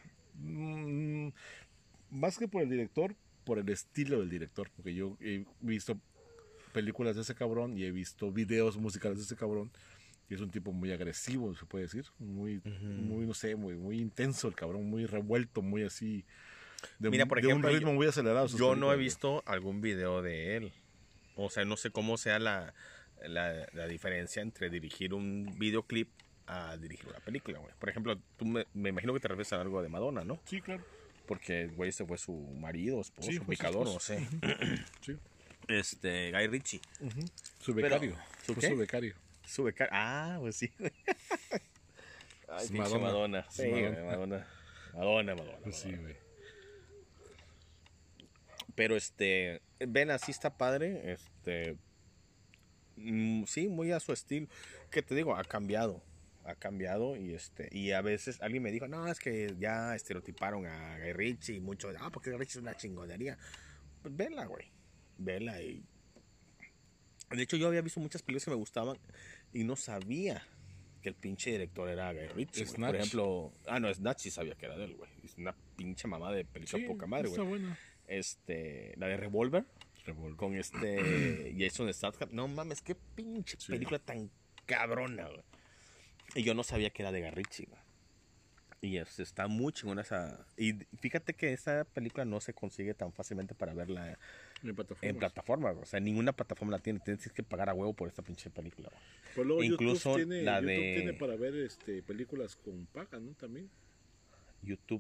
Speaker 3: Más que por el director, por el estilo del director. Porque yo he visto películas de ese cabrón y he visto videos musicales de ese cabrón. Y es un tipo muy agresivo, se puede decir. Muy, no sé, muy intenso el cabrón. Muy revuelto, muy así.
Speaker 4: Mira, por ejemplo,
Speaker 3: un ritmo muy acelerado.
Speaker 4: Yo no he visto algún video de él. O sea, no sé cómo sea la diferencia entre dirigir un videoclip a dirigir una película, güey. Por ejemplo, tú me imagino que te refieres a algo de Madonna, ¿no?
Speaker 3: Sí, claro.
Speaker 4: Porque el güey fue su marido, esposo,
Speaker 3: sí,
Speaker 4: picador, no sé.
Speaker 3: Sí.
Speaker 4: Guy Ritchie.
Speaker 3: Su becario.
Speaker 4: ¿Su qué?
Speaker 3: Su becario.
Speaker 4: Su becario. Ah, pues sí, güey. Ay,
Speaker 3: Madonna.
Speaker 4: Sí, Madonna. Madonna.
Speaker 3: Sí, güey.
Speaker 4: Pero ven, así está padre. Sí, muy a su estilo. ¿Qué te digo? Ha cambiado y a veces alguien me dijo, no, es que ya estereotiparon a Guy Ritchie y mucho, porque Guy Ritchie es una chingonería. Pues vela, güey. Vela y... De hecho, yo había visto muchas películas que me gustaban y no sabía que el pinche director era Guy Ritchie. Por ejemplo, no, Snatch sí sabía que era de él, güey. Es una pinche mamá de película poca madre, güey.
Speaker 3: Está buena.
Speaker 4: La de Revolver. Con Jason Statham. No mames, qué pinche película tan cabrona, güey. Y yo no sabía que era de Guy Ritchie, güey. Y está muy chingona esa. Y fíjate que esa película no se consigue tan fácilmente para verla en plataformas. O sea, ninguna plataforma la tiene. Tienes que pagar a huevo por esta pinche película.
Speaker 3: Pues luego
Speaker 4: Incluso
Speaker 3: YouTube
Speaker 4: la
Speaker 3: YouTube
Speaker 4: de
Speaker 3: tiene para ver películas con paga, ¿no? También.
Speaker 4: YouTube.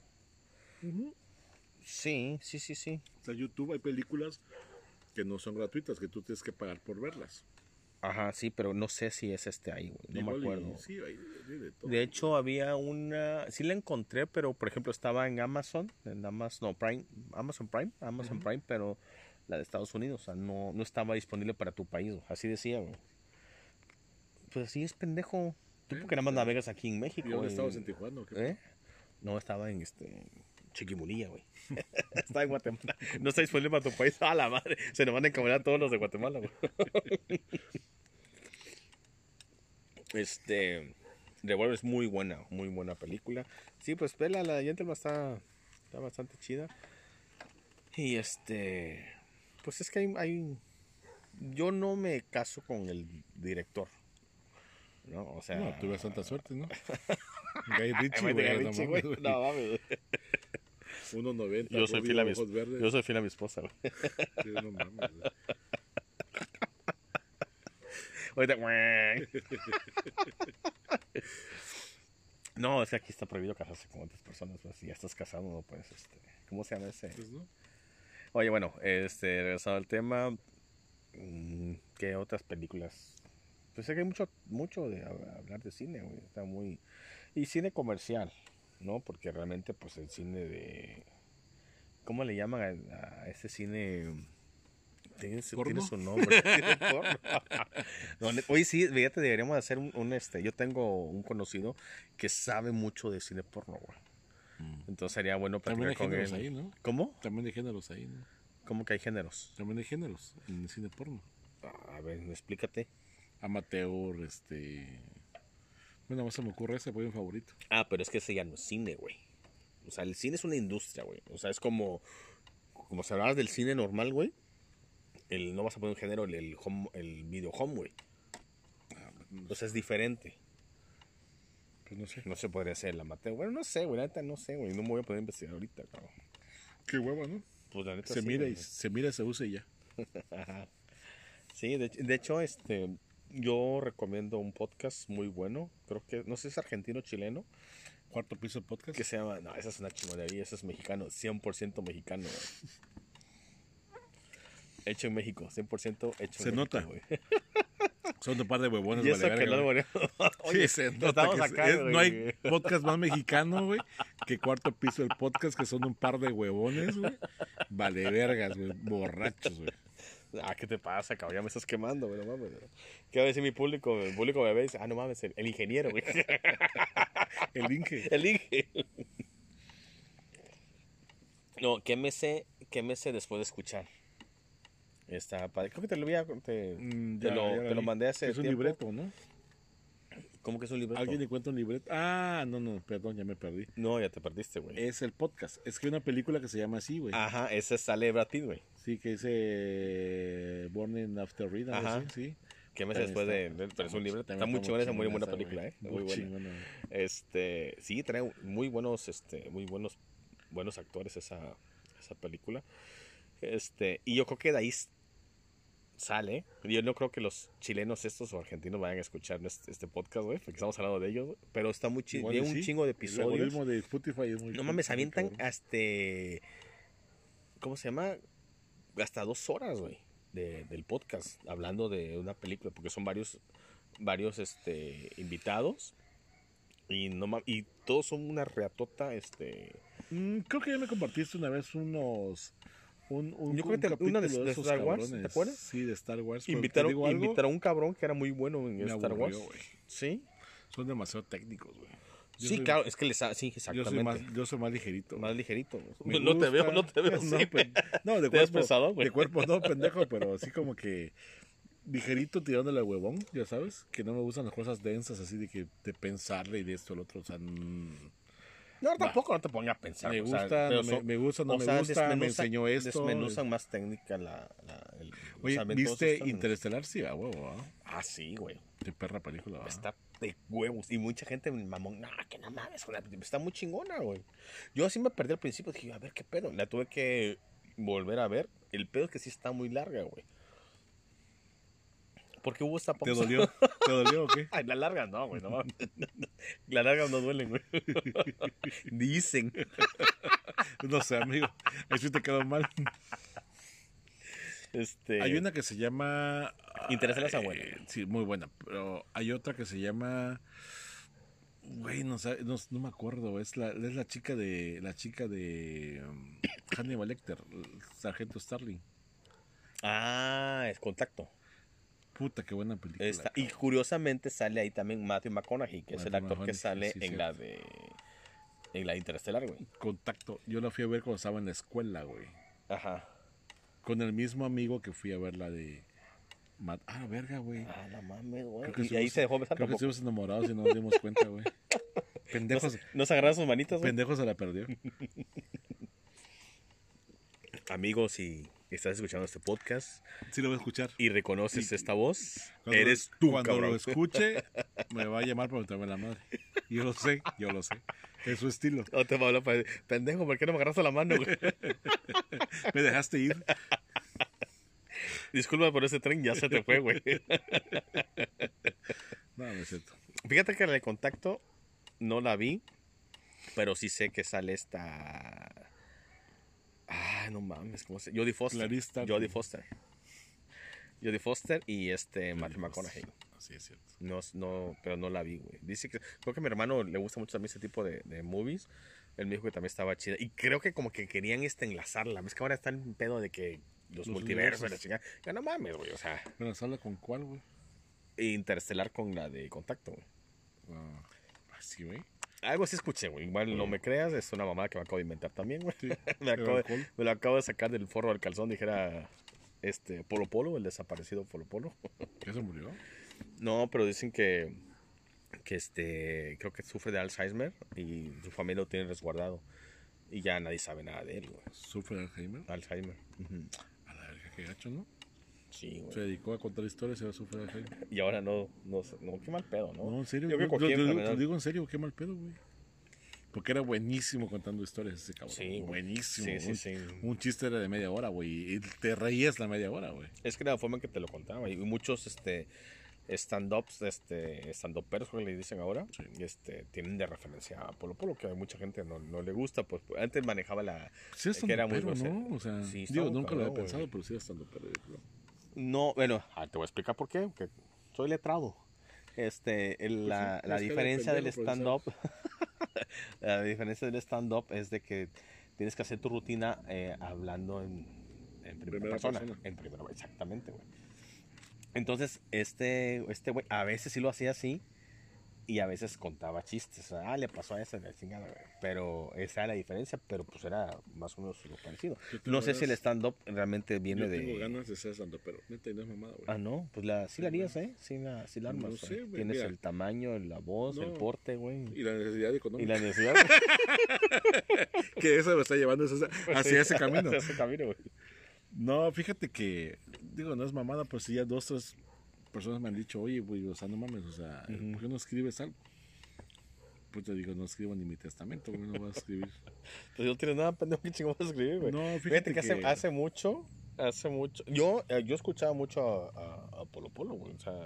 Speaker 4: Sí.
Speaker 3: O sea, YouTube hay películas que no son gratuitas, que tú tienes que pagar por verlas.
Speaker 4: Ajá, sí, pero no sé si es ahí, güey. No
Speaker 3: Igual
Speaker 4: me acuerdo.
Speaker 3: Sí, hay de todo.
Speaker 4: De hecho, había una. Sí la encontré, pero por ejemplo estaba en Amazon. Prime. Amazon Prime, pero la de Estados Unidos. O sea, no estaba disponible para tu país. Así decía, güey. Pues así es, pendejo. Tú porque nada más navegas aquí en México.
Speaker 3: ¿Y dónde estabas en Tijuana o qué?
Speaker 4: No, estaba en Chiquimulía, güey. Está en Guatemala. No está disponible para tu país. ¡A la madre! Se nos van a encaminar todos los de Guatemala, güey. Revolver es muy buena película. Sí, pues vela, la Gentleman está bastante chida. Y pues es que hay yo no me caso con el director, ¿no? O sea,
Speaker 3: no, tuve tanta suerte, ¿no? Guy Ritchie, güey.
Speaker 4: No mames.
Speaker 3: 1.90.
Speaker 4: Yo soy fiel a mi esposa, güey.
Speaker 3: Sí, no mames, güey.
Speaker 4: Ahorita, no, es que aquí está prohibido casarse con otras personas, pues si ya estás casado, no puedes, ¿cómo se llama ese?
Speaker 3: Pues no.
Speaker 4: Oye, bueno, regresando al tema, ¿qué otras películas? Pues es que hay mucho de hablar de cine, güey, está muy... Y cine comercial, ¿no? Porque realmente, pues el cine de... ¿Cómo le llaman a ese cine...? Tiene su nombre. Oye, sí, fíjate, deberíamos hacer yo tengo un conocido que sabe mucho de cine porno, güey. Entonces sería bueno platicar con él.
Speaker 3: Ahí, ¿no?
Speaker 4: ¿Cómo?
Speaker 3: También hay géneros ahí, ¿no?
Speaker 4: ¿Cómo que hay géneros?
Speaker 3: También hay géneros en el cine porno.
Speaker 4: A ver, explícate.
Speaker 3: Amateur, Bueno, más se me ocurre ese, fue mi favorito.
Speaker 4: Ah, pero es que ese ya no es cine, güey. O sea, el cine es una industria, güey. O sea, es como si hablaras del cine normal, güey. No vas a poner un género, el video home, güey. O sea, es diferente.
Speaker 3: Pues no sé.
Speaker 4: No se podría hacer el amateur. Bueno, no sé, güey. La neta no sé, güey. No me voy a poder investigar ahorita, cabrón.
Speaker 3: Qué hueva, ¿no?
Speaker 4: Pues la neta
Speaker 3: se
Speaker 4: sí,
Speaker 3: mira
Speaker 4: güey.
Speaker 3: se mira, se usa y ya.
Speaker 4: Sí, de hecho, yo recomiendo un podcast muy bueno. Creo que, no sé si es argentino o chileno.
Speaker 3: Cuarto Piso Podcast.
Speaker 4: Que se llama, no, esa es una chingonería. Ese es mexicano, 100% mexicano, güey. Hecho en México, 100% hecho
Speaker 3: se
Speaker 4: en
Speaker 3: nota.
Speaker 4: México, güey.
Speaker 3: Son un par de huevones,
Speaker 4: y eso
Speaker 3: vale,
Speaker 4: que no,
Speaker 3: güey.
Speaker 4: Oye,
Speaker 3: sí, se nota que
Speaker 4: acá,
Speaker 3: no hay podcast más mexicano, güey, que Cuarto Piso el podcast, que son un par de huevones, güey. Vale vergas, güey, borrachos, güey.
Speaker 4: Ah, ¿qué te pasa, cabrón? Ya me estás quemando, güey, no mames. ¿Qué va a decir mi público? El público me ve y dice, no mames, el ingeniero, güey.
Speaker 3: El Inge.
Speaker 4: El Inge. No, ¿qué me sé después de escuchar? Está padre. Creo que te lo mandé hace
Speaker 3: es un
Speaker 4: tiempo.
Speaker 3: libreto, ¿no?
Speaker 4: ¿Cómo que es un libreto?
Speaker 3: ¿Alguien encuentra un libreto? Ah, no, perdón, ya me perdí.
Speaker 4: No, ya te perdiste, güey.
Speaker 3: Es el podcast. Es que hay una película que se llama así, güey.
Speaker 4: Ajá, ese sale Brad Pitt, güey.
Speaker 3: Sí, que es Born After Read,
Speaker 4: ajá.
Speaker 3: Sí.
Speaker 4: ¿Qué me sé después pero es un libreto? Está muy chingona, esa muy buena película, ¿eh? Muy buena. Sí, trae muy buenos actores esa película. Y yo creo que de ahí sale. Yo no creo que los chilenos estos o argentinos vayan a escuchar este podcast, güey, porque estamos hablando de ellos, pero está muy chido. Tiene un chingo de episodios.
Speaker 3: El algoritmo de Spotify es muy...
Speaker 4: No mames, avientan hasta... ¿Cómo se llama? Hasta 2 horas, güey, del podcast, hablando de una película, porque son varios invitados. Y todos son una reatota,
Speaker 3: creo que ya me compartiste una vez
Speaker 4: yo creo que una de Star Wars, ¿te acuerdas?
Speaker 3: Sí, de Star Wars.
Speaker 4: Invitaron a un cabrón que era muy bueno en Star Wars.
Speaker 3: Wey.
Speaker 4: Sí.
Speaker 3: Son demasiado técnicos, güey.
Speaker 4: Sí, claro, es que sí, exactamente.
Speaker 3: Yo soy más ligerito.
Speaker 4: Más ligerito.
Speaker 3: No te veo así. No, de cuerpo,
Speaker 4: güey.
Speaker 3: De cuerpo no, pendejo, pero así como que ligerito tirándole a huevón, ya sabes, que no me gustan las cosas densas así de pensarle y de esto, el otro, o sea...
Speaker 4: No, tampoco no te pongas a pensar.
Speaker 3: Me gusta, me gusta, me enseñó esto.
Speaker 4: Desmenuzan más técnica
Speaker 3: Oye, ¿viste Interestelar? Sí, a huevo, ¿eh?
Speaker 4: Ah, sí, güey.
Speaker 3: Qué perra película, ¿verdad?
Speaker 4: Está de huevos. Y mucha gente me mamó, no, que no mames, está muy chingona, güey. Yo así me perdí al principio, dije, a ver qué pedo. La tuve que volver a ver. El pedo es que sí está muy larga, güey. Porque hubo esta pausa.
Speaker 3: ¿Te dolió? ¿Te dolió o qué?
Speaker 4: Ay, la larga no, güey, no. Las largas no duelen, güey. Dicen.
Speaker 3: No sé, amigo. Ahí sí te quedó mal. Hay una que se llama...
Speaker 4: Interestelar está buena.
Speaker 3: Sí, muy buena. Pero hay otra que se llama... Güey, no me acuerdo. Es la chica de... Hannibal Lecter. Sargento Starling.
Speaker 4: Ah, es Contacto.
Speaker 3: Puta, qué buena película.
Speaker 4: Y curiosamente sale ahí también Matthew McConaughey, que es el actor que sale en la de... En la Interestelar, güey.
Speaker 3: Contacto. Yo la fui a ver cuando estaba en la escuela, güey.
Speaker 4: Ajá.
Speaker 3: Con el mismo amigo que fui a ver la de... verga, güey.
Speaker 4: Ah, no mames, güey.
Speaker 3: Y
Speaker 4: ahí se dejó besar.
Speaker 3: Creo que estuvimos enamorados y no nos dimos cuenta, güey. Pendejos.
Speaker 4: ¿No se agarraron sus manitas, güey?
Speaker 3: Pendejos se la perdió.
Speaker 4: Amigos, si estás escuchando este podcast...
Speaker 3: Sí lo voy a escuchar.
Speaker 4: Y reconoces esta voz, eres tú,
Speaker 3: Cuando
Speaker 4: cabrón.
Speaker 3: lo escuche, me va a llamar para meterme la madre. Yo lo sé. Es su estilo.
Speaker 4: No te va a hablar para decir, pendejo, ¿por qué no me agarraste la mano, güey?
Speaker 3: Me dejaste ir.
Speaker 4: Disculpa por ese tren, ya se te fue, güey.
Speaker 3: No es cierto.
Speaker 4: Fíjate que la de Contacto no la vi, pero sí sé que sale esta... Ah, no mames, ¿cómo se llama? Jodie Foster. Jodie Foster y Matthew McConaughey.
Speaker 3: Sí, es cierto.
Speaker 4: No, pero no la vi, güey. Dice que creo que a mi hermano le gusta mucho también ese tipo de movies. Él me dijo que también estaba chida. Y creo que como que querían enlazarla. Es que ahora está en pedo de que los multiversos, la chingada. Ya no mames, güey, o sea.
Speaker 3: ¿Pero sale con cuál, güey?
Speaker 4: Interestelar con la de Contacto, güey.
Speaker 3: Sí, güey.
Speaker 4: Algo así escuché, güey. Igual no me creas, es una mamada que me acabo de inventar también, güey.
Speaker 3: Sí,
Speaker 4: me lo acabo de sacar del forro del calzón, dijera Polo Polo, el desaparecido Polo Polo.
Speaker 3: ¿Ya se murió?
Speaker 4: No, pero dicen que creo que sufre de Alzheimer y su familia lo tiene resguardado. Y ya nadie sabe nada de él, güey.
Speaker 3: ¿Sufre de Alzheimer?
Speaker 4: Alzheimer.
Speaker 3: A la verga, qué gacho, ¿no?
Speaker 4: Sí, güey.
Speaker 3: Se dedicó a contar historias y ahora sufre de Alzheimer.
Speaker 4: Y ahora no, qué mal pedo, ¿no?
Speaker 3: No, en serio.
Speaker 4: Yo creo que
Speaker 3: Te digo en serio, qué mal pedo, güey. Porque era buenísimo contando historias ese cabrón.
Speaker 4: Sí,
Speaker 3: buenísimo.
Speaker 4: Sí.
Speaker 3: Un chiste era de media hora, güey. Y te reías la media hora, güey.
Speaker 4: Es que era la forma en que te lo contaba. Y muchos stand-ups, stand-uperos, que le dicen ahora, tienen de referencia a Polo Polo, que a mucha gente no le gusta. Pues antes manejaba la...
Speaker 3: Sí, es
Speaker 4: que era muy
Speaker 3: pero,
Speaker 4: grosero.
Speaker 3: ¿no? O sea,
Speaker 4: Sí,
Speaker 3: digo, nunca lo había
Speaker 4: güey.
Speaker 3: pensado, pero sí estando pero yo creo.
Speaker 4: No, bueno, te voy a explicar por qué. Que soy letrado. La diferencia del stand-up... La diferencia del stand-up es de que tienes que hacer tu rutina hablando en primera persona. En primera, exactamente, güey. Entonces, este güey a veces sí lo hacía así y a veces contaba chistes. Le pasó a ese, la chingada, güey. Pero esa era la diferencia, pero pues era más o menos lo parecido. No sé si el stand-up realmente viene de...
Speaker 3: Yo tengo ganas de ser stand-up, pero neta no es mamada, güey.
Speaker 4: Ah, no, pues sí la harías, ¿eh? Sí la armas.
Speaker 3: No sé, güey,
Speaker 4: tienes
Speaker 3: mira.
Speaker 4: el tamaño, la voz, el porte, güey.
Speaker 3: Y la necesidad económica.
Speaker 4: Y la necesidad.
Speaker 3: Que eso me está llevando hacia ese camino.
Speaker 4: Hacia ese camino, güey.
Speaker 3: No, fíjate que, digo, no es mamada, pues si ya 2, 3 personas me han dicho, oye, güey, o sea, no mames, o sea, ¿por qué no escribes algo? Pues te digo, no escribo ni mi testamento, güey, no voy a escribir.
Speaker 4: Pues no tienes nada, pendejo, que chingón vas a escribir, güey.
Speaker 3: No, fíjate
Speaker 4: que hace mucho, yo escuchaba mucho a Polo Polo, güey, o sea,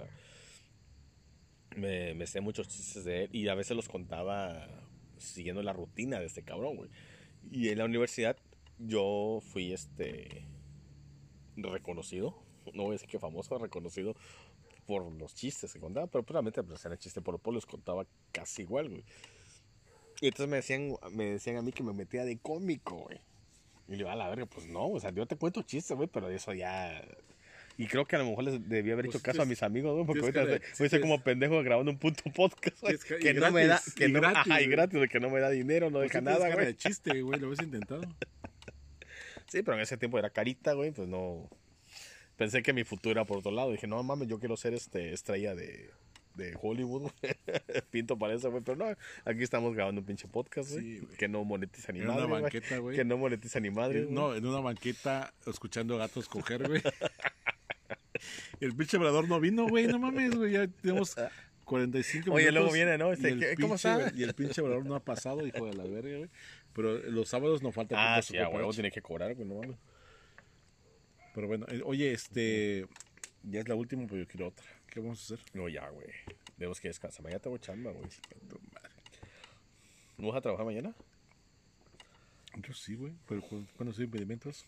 Speaker 4: me sé muchos chistes de él y a veces los contaba siguiendo la rutina de este cabrón, güey. Y en la universidad yo fui reconocido, no voy a decir que famoso, reconocido por los chistes que contaba, pero probablemente pues, era chiste Polo Polo, los contaba casi igual, güey. Y entonces me decían a mí que me metía de cómico, güey. Y le digo, a la verga, pues no, o sea, yo te cuento chistes, güey, pero eso ya... Y creo que a lo mejor les debí haber hecho caso a mis amigos, güey, porque ahorita voy a ser como pendejo grabando un puto podcast, güey, que no me da, que no, ajá, y gratis, que no me da dinero, no deja nada, güey.
Speaker 3: De chiste, güey, lo habías intentado.
Speaker 4: Sí, pero en ese tiempo era carita, güey, pues no... Pensé que mi futuro era por otro lado. Dije, no mames, yo quiero ser estrella de Hollywood, güey. Pinto para eso, güey. Pero no, aquí estamos grabando un pinche podcast, güey. Sí, que no monetiza ni madre,
Speaker 3: En una banqueta, güey.
Speaker 4: Que no monetiza ni madre,
Speaker 3: No, en una banqueta, escuchando gatos coger, güey. El pinche velador no vino, güey, no mames, güey, ya tenemos 45
Speaker 4: Oye,
Speaker 3: minutos.
Speaker 4: luego viene, ¿no?
Speaker 3: Y el
Speaker 4: ¿Cómo está?
Speaker 3: Y el pinche velador no ha pasado, hijo de la verga, güey. Pero los sábados no falta.
Speaker 4: Ah,
Speaker 3: pinche
Speaker 4: sí, a
Speaker 3: Super
Speaker 4: huevo
Speaker 3: Punch.
Speaker 4: tiene que cobrar, güey, no mames.
Speaker 3: Pero bueno, oye, ya es la última, pero yo quiero otra. ¿Qué vamos a hacer?
Speaker 4: No, ya, güey. Tenemos que descansar. Mañana tengo chamba, güey. ¿No vas a trabajar mañana?
Speaker 3: Yo sí, güey, pero cuando soy impedimentos.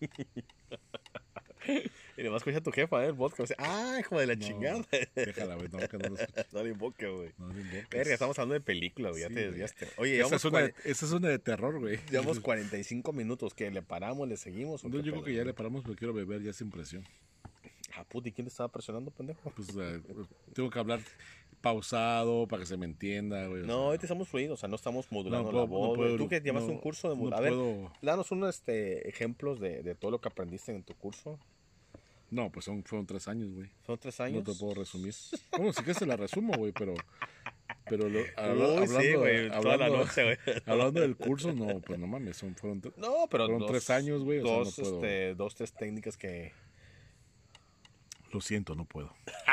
Speaker 4: Y además escucha a tu jefa, el podcast. Ah, hijo de la chingada.
Speaker 3: Déjala, güey, no, que no lo escuches.
Speaker 4: No le invoque, güey.
Speaker 3: No le invoques.
Speaker 4: Verga, estamos hablando de películas, güey. Ya
Speaker 3: Sí,
Speaker 4: te
Speaker 3: güey.
Speaker 4: desviaste. Oye,
Speaker 3: Esa es una de terror, güey.
Speaker 4: llevamos 45 minutos. ¿Que le paramos, le seguimos? ¿o
Speaker 3: No,
Speaker 4: qué
Speaker 3: yo creo
Speaker 4: pedo,
Speaker 3: que ya
Speaker 4: güey?
Speaker 3: le paramos porque quiero beber ya sin presión.
Speaker 4: Ah, puta, ¿y quién te estaba presionando, pendejo?
Speaker 3: Pues tengo que hablar pausado para que se me entienda, güey.
Speaker 4: No, ahorita estamos fluidos, o sea, no estamos modulando
Speaker 3: No
Speaker 4: la
Speaker 3: puedo-
Speaker 4: voz.
Speaker 3: no
Speaker 4: güey.
Speaker 3: puedo-
Speaker 4: Tú que llevas
Speaker 3: no-
Speaker 4: un curso de
Speaker 3: no
Speaker 4: modulación. A ver,
Speaker 3: puedo-
Speaker 4: danos unos ejemplos de todo lo que aprendiste en tu curso.
Speaker 3: No, pues fueron 3 años, güey.
Speaker 4: ¿Son 3
Speaker 3: No
Speaker 4: años?
Speaker 3: te puedo resumir. Bueno, sí que se la resumo, güey, pero
Speaker 4: Uy, sí, güey, toda la
Speaker 3: hablando,
Speaker 4: noche, güey.
Speaker 3: hablando del curso, no, pues no mames, fueron
Speaker 4: No, pero
Speaker 3: fueron 3 años, güey, o sea,
Speaker 4: Dos,
Speaker 3: no puedo.
Speaker 4: dos, tres técnicas que...
Speaker 3: Lo siento, no puedo.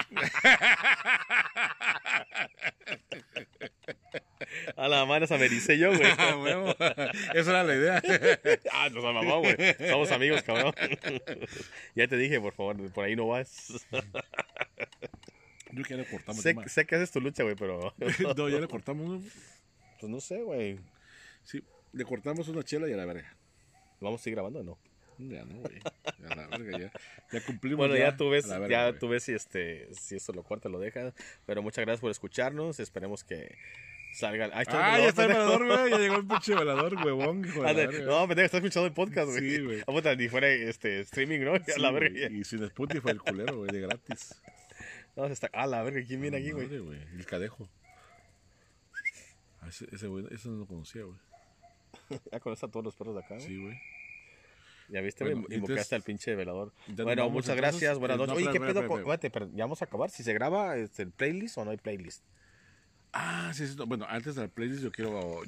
Speaker 4: A la mano se americé yo, güey.
Speaker 3: Ah, huevo. Esa era la idea.
Speaker 4: Ah, nos mamó, güey. Somos amigos, cabrón. Ya te dije, por favor, por ahí no vas.
Speaker 3: Yo que ya le cortamos.
Speaker 4: Sé,
Speaker 3: ya,
Speaker 4: sé que haces tu lucha, güey, pero...
Speaker 3: no, ya le cortamos, ¿no?
Speaker 4: Pues no sé, güey.
Speaker 3: Sí, le cortamos una chela y a la verga.
Speaker 4: ¿Vamos a seguir grabando o no?
Speaker 3: Ya no, güey. A la verga, ya cumplimos.
Speaker 4: Bueno, ya tú ves,
Speaker 3: a la verga, güey.
Speaker 4: tú ves si esto lo corta, lo deja. Pero muchas gracias por escucharnos. Esperemos que salgan. Ahí está
Speaker 3: Ah,
Speaker 4: el
Speaker 3: ya está el
Speaker 4: velador,
Speaker 3: velador, güey. Ya llegó el pinche velador, huevón, hijo de la
Speaker 4: Ande,
Speaker 3: verga.
Speaker 4: no, pendejo, está escuchando el podcast, güey.
Speaker 3: Sí, güey.
Speaker 4: Ah, puta, ni fuera streaming, ¿no?
Speaker 3: Sí,
Speaker 4: A la
Speaker 3: güey,
Speaker 4: verga.
Speaker 3: y sin Spotify el culero, güey, de gratis.
Speaker 4: No, se está... A la verga, ¿quién viene aquí, güey?
Speaker 3: Madre, güey. El cadejo. Ah, ese güey, ese no lo conocía, güey.
Speaker 4: Ya conoces a todos los perros de acá, güey.
Speaker 3: Sí, güey.
Speaker 4: Ya viste,
Speaker 3: Bueno,
Speaker 4: güey, invocaste
Speaker 3: entonces-
Speaker 4: al pinche velador.
Speaker 3: Ya nos
Speaker 4: Bueno,
Speaker 3: vamos,
Speaker 4: muchas
Speaker 3: entonces.
Speaker 4: gracias, buenas
Speaker 3: No,
Speaker 4: noches. Oye, ¿qué
Speaker 3: espera,
Speaker 4: pedo?
Speaker 3: espera, espera.
Speaker 4: Espérate, pero ya vamos a acabar. Si se graba el playlist o no hay playlist.
Speaker 3: Ah, sí, sí. No, bueno, antes del playlist yo quiero,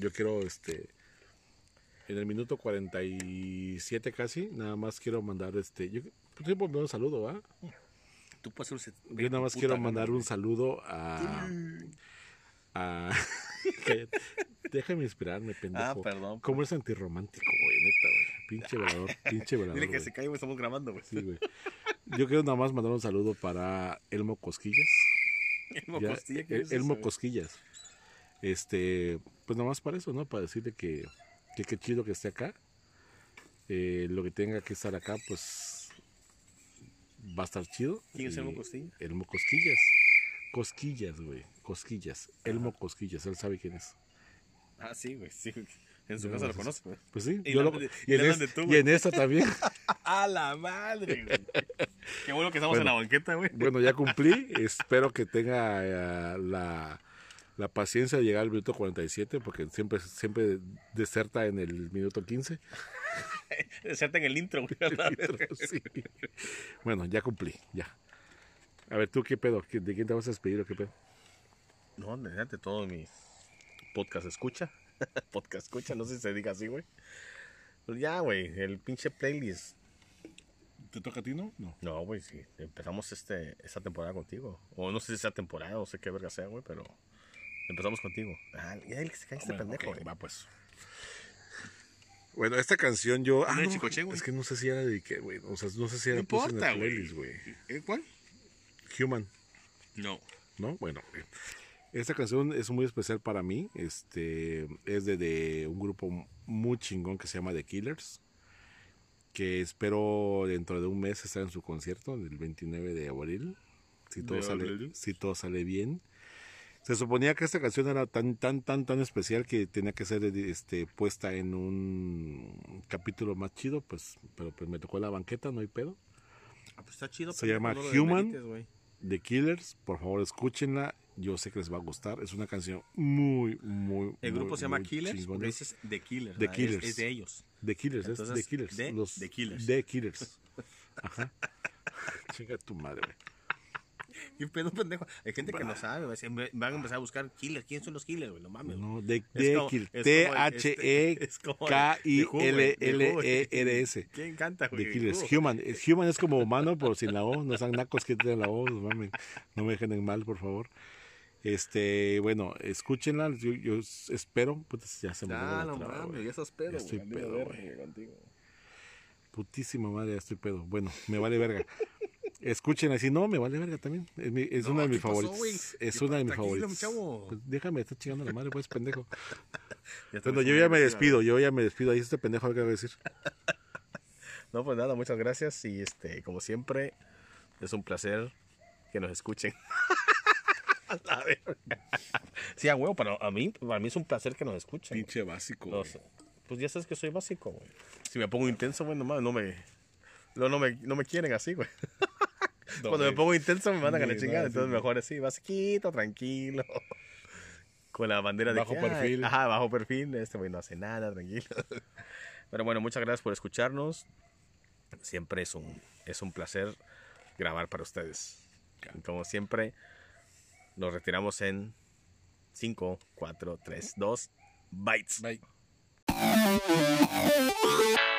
Speaker 3: en el minuto 47 casi, nada más quiero mandar yo pues, sí, pues, un saludo, ¿va?
Speaker 4: Tú puedes hacer...
Speaker 3: Yo nada más quiero mandar un saludo a Cállate. Déjame inspirarme, pendejo.
Speaker 4: Ah, perdón.
Speaker 3: ¿Cómo es antirromántico, güey? Neta, güey. Pinche velador, pinche velador.
Speaker 4: Dile que
Speaker 3: güey.
Speaker 4: se cae, güey, estamos grabando, güey.
Speaker 3: Sí, güey. Yo quiero nada más mandar un saludo para Elmo Cosquillas.
Speaker 4: El
Speaker 3: Ya,
Speaker 4: mocostilla, ¿qué es
Speaker 3: Elmo
Speaker 4: eso, güey?
Speaker 3: Cosquillas. Pues nada más para eso, ¿no? Para decirle que qué chido que esté acá. Lo que tenga que estar acá, pues va a estar chido.
Speaker 4: ¿Quién es
Speaker 3: Y
Speaker 4: Elmo Costilla?
Speaker 3: Elmo Cosquillas. Cosquillas, güey. Cosquillas. Elmo Cosquillas. Él sabe quién es.
Speaker 4: Ah, sí, güey, sí. En su
Speaker 3: Ya,
Speaker 4: casa lo
Speaker 3: pues,
Speaker 4: conoce, güey.
Speaker 3: Pues sí.
Speaker 4: Y
Speaker 3: yo
Speaker 4: le
Speaker 3: lo-
Speaker 4: hablan de-
Speaker 3: y,
Speaker 4: y
Speaker 3: en
Speaker 4: le hablan de tú,
Speaker 3: y
Speaker 4: güey.
Speaker 3: en esta también.
Speaker 4: ¡A la madre, güey! Qué bueno que estamos en la banqueta, güey.
Speaker 3: Bueno, ya cumplí. Espero que tenga la paciencia de llegar al minuto 47, porque siempre deserta en el minuto 15.
Speaker 4: Deserta en el intro, güey. a la verga.
Speaker 3: Sí. Bueno, ya cumplí, ya. A ver, ¿tú qué pedo? ¿De quién te vas a despedir o qué pedo?
Speaker 4: No, de todos mis podcast escucha. Podcast escucha, no sé si se diga así, güey. Pues ya, güey, el pinche playlist.
Speaker 3: ¿Te toca a ti, no? No.
Speaker 4: No, güey, sí. Empezamos esta temporada contigo. O no sé si sea temporada, o sé qué verga sea, güey, pero empezamos contigo. Ah, ya el que se cae este
Speaker 3: Bueno,
Speaker 4: pendejo,
Speaker 3: ok,
Speaker 4: güey.
Speaker 3: va pues. Bueno, esta canción yo...
Speaker 4: ¿No es
Speaker 3: no,
Speaker 4: Chicoche, güey?
Speaker 3: es que no sé si ya la dediqué, güey. O sea, no sé si ya
Speaker 4: No
Speaker 3: la puse en
Speaker 4: importa,
Speaker 3: el
Speaker 4: güey.
Speaker 3: playlist, güey.
Speaker 4: ¿Cuál?
Speaker 3: Human,
Speaker 4: No.
Speaker 3: ¿no? Bueno, esta canción es muy especial para mí. Es de un grupo muy chingón que se llama The Killers, que espero dentro de un mes estar en su concierto, el 29 de abril, si todo, si todo sale bien. Se suponía que esta canción era tan especial que tenía que ser puesta en un capítulo más chido, pero pues me tocó la banqueta, no hay pedo.
Speaker 4: Ah, pues está chido.
Speaker 3: Se
Speaker 4: pendejo,
Speaker 3: llama
Speaker 4: no lo
Speaker 3: Human.
Speaker 4: demerites, güey.
Speaker 3: The Killers, por favor escúchenla, yo sé que les va a gustar, es una canción muy
Speaker 4: El grupo
Speaker 3: muy,
Speaker 4: se llama
Speaker 3: muy
Speaker 4: Killers,
Speaker 3: chingona.
Speaker 4: porque dices The Killers.
Speaker 3: The
Speaker 4: ¿verdad?
Speaker 3: Killers.
Speaker 4: Es de ellos.
Speaker 3: The Killers, es
Speaker 4: Entonces,
Speaker 3: The Killers.
Speaker 4: The
Speaker 3: Los
Speaker 4: Killers.
Speaker 3: The Killers. Ajá. Chinga tu madre, güey.
Speaker 4: ¿Qué pedo, pendejo? Hay gente que no sabe, van a empezar a buscar killers. ¿Quién son los killers, güey? No mames.
Speaker 3: No, T-H-E-K-I-L-L-E-R-S.
Speaker 4: ¿Quién canta, güey?
Speaker 3: The Killers. Human. Human es como humano, pero sin la O. No sean nacos que tienen la O. No mames. No me dejen en mal, por favor. Bueno, escúchenla. Yo espero. Putas, ya se me
Speaker 4: Ah, no mames, ya estás pedo.
Speaker 3: Ya estoy
Speaker 4: güey,
Speaker 3: pedo,
Speaker 4: güey, contigo.
Speaker 3: Putísima madre, ya estoy pedo. Bueno, me vale verga. Escúchenla. Si no, me vale verga también. Es una de mis favoritas. Es una de mis favoritas. Pues déjame, está chingando la madre, pues, pendejo. Bueno, yo ya me despido. Ahí este pendejo, ¿qué va a decir?
Speaker 4: No, pues nada, muchas gracias. Y como siempre, es un placer que nos escuchen. A ver. Sí, a huevo, para mí es un placer que nos escuchen.
Speaker 3: Pinche básico. No,
Speaker 4: pues ya sabes que soy básico, güey. Si me pongo intenso, güey, no me quieren así, güey. Cuando me pongo intenso me mandan a la chingada. Entonces mejor así, basiquito, tranquilo. Con la bandera de
Speaker 3: bajo perfil.
Speaker 4: Ajá, bajo perfil. Güey no hace nada, tranquilo. Pero bueno, muchas gracias por escucharnos. Siempre es un placer grabar para ustedes. Como siempre, nos retiramos en 5, 4, 3, 2, bytes.
Speaker 3: Bye.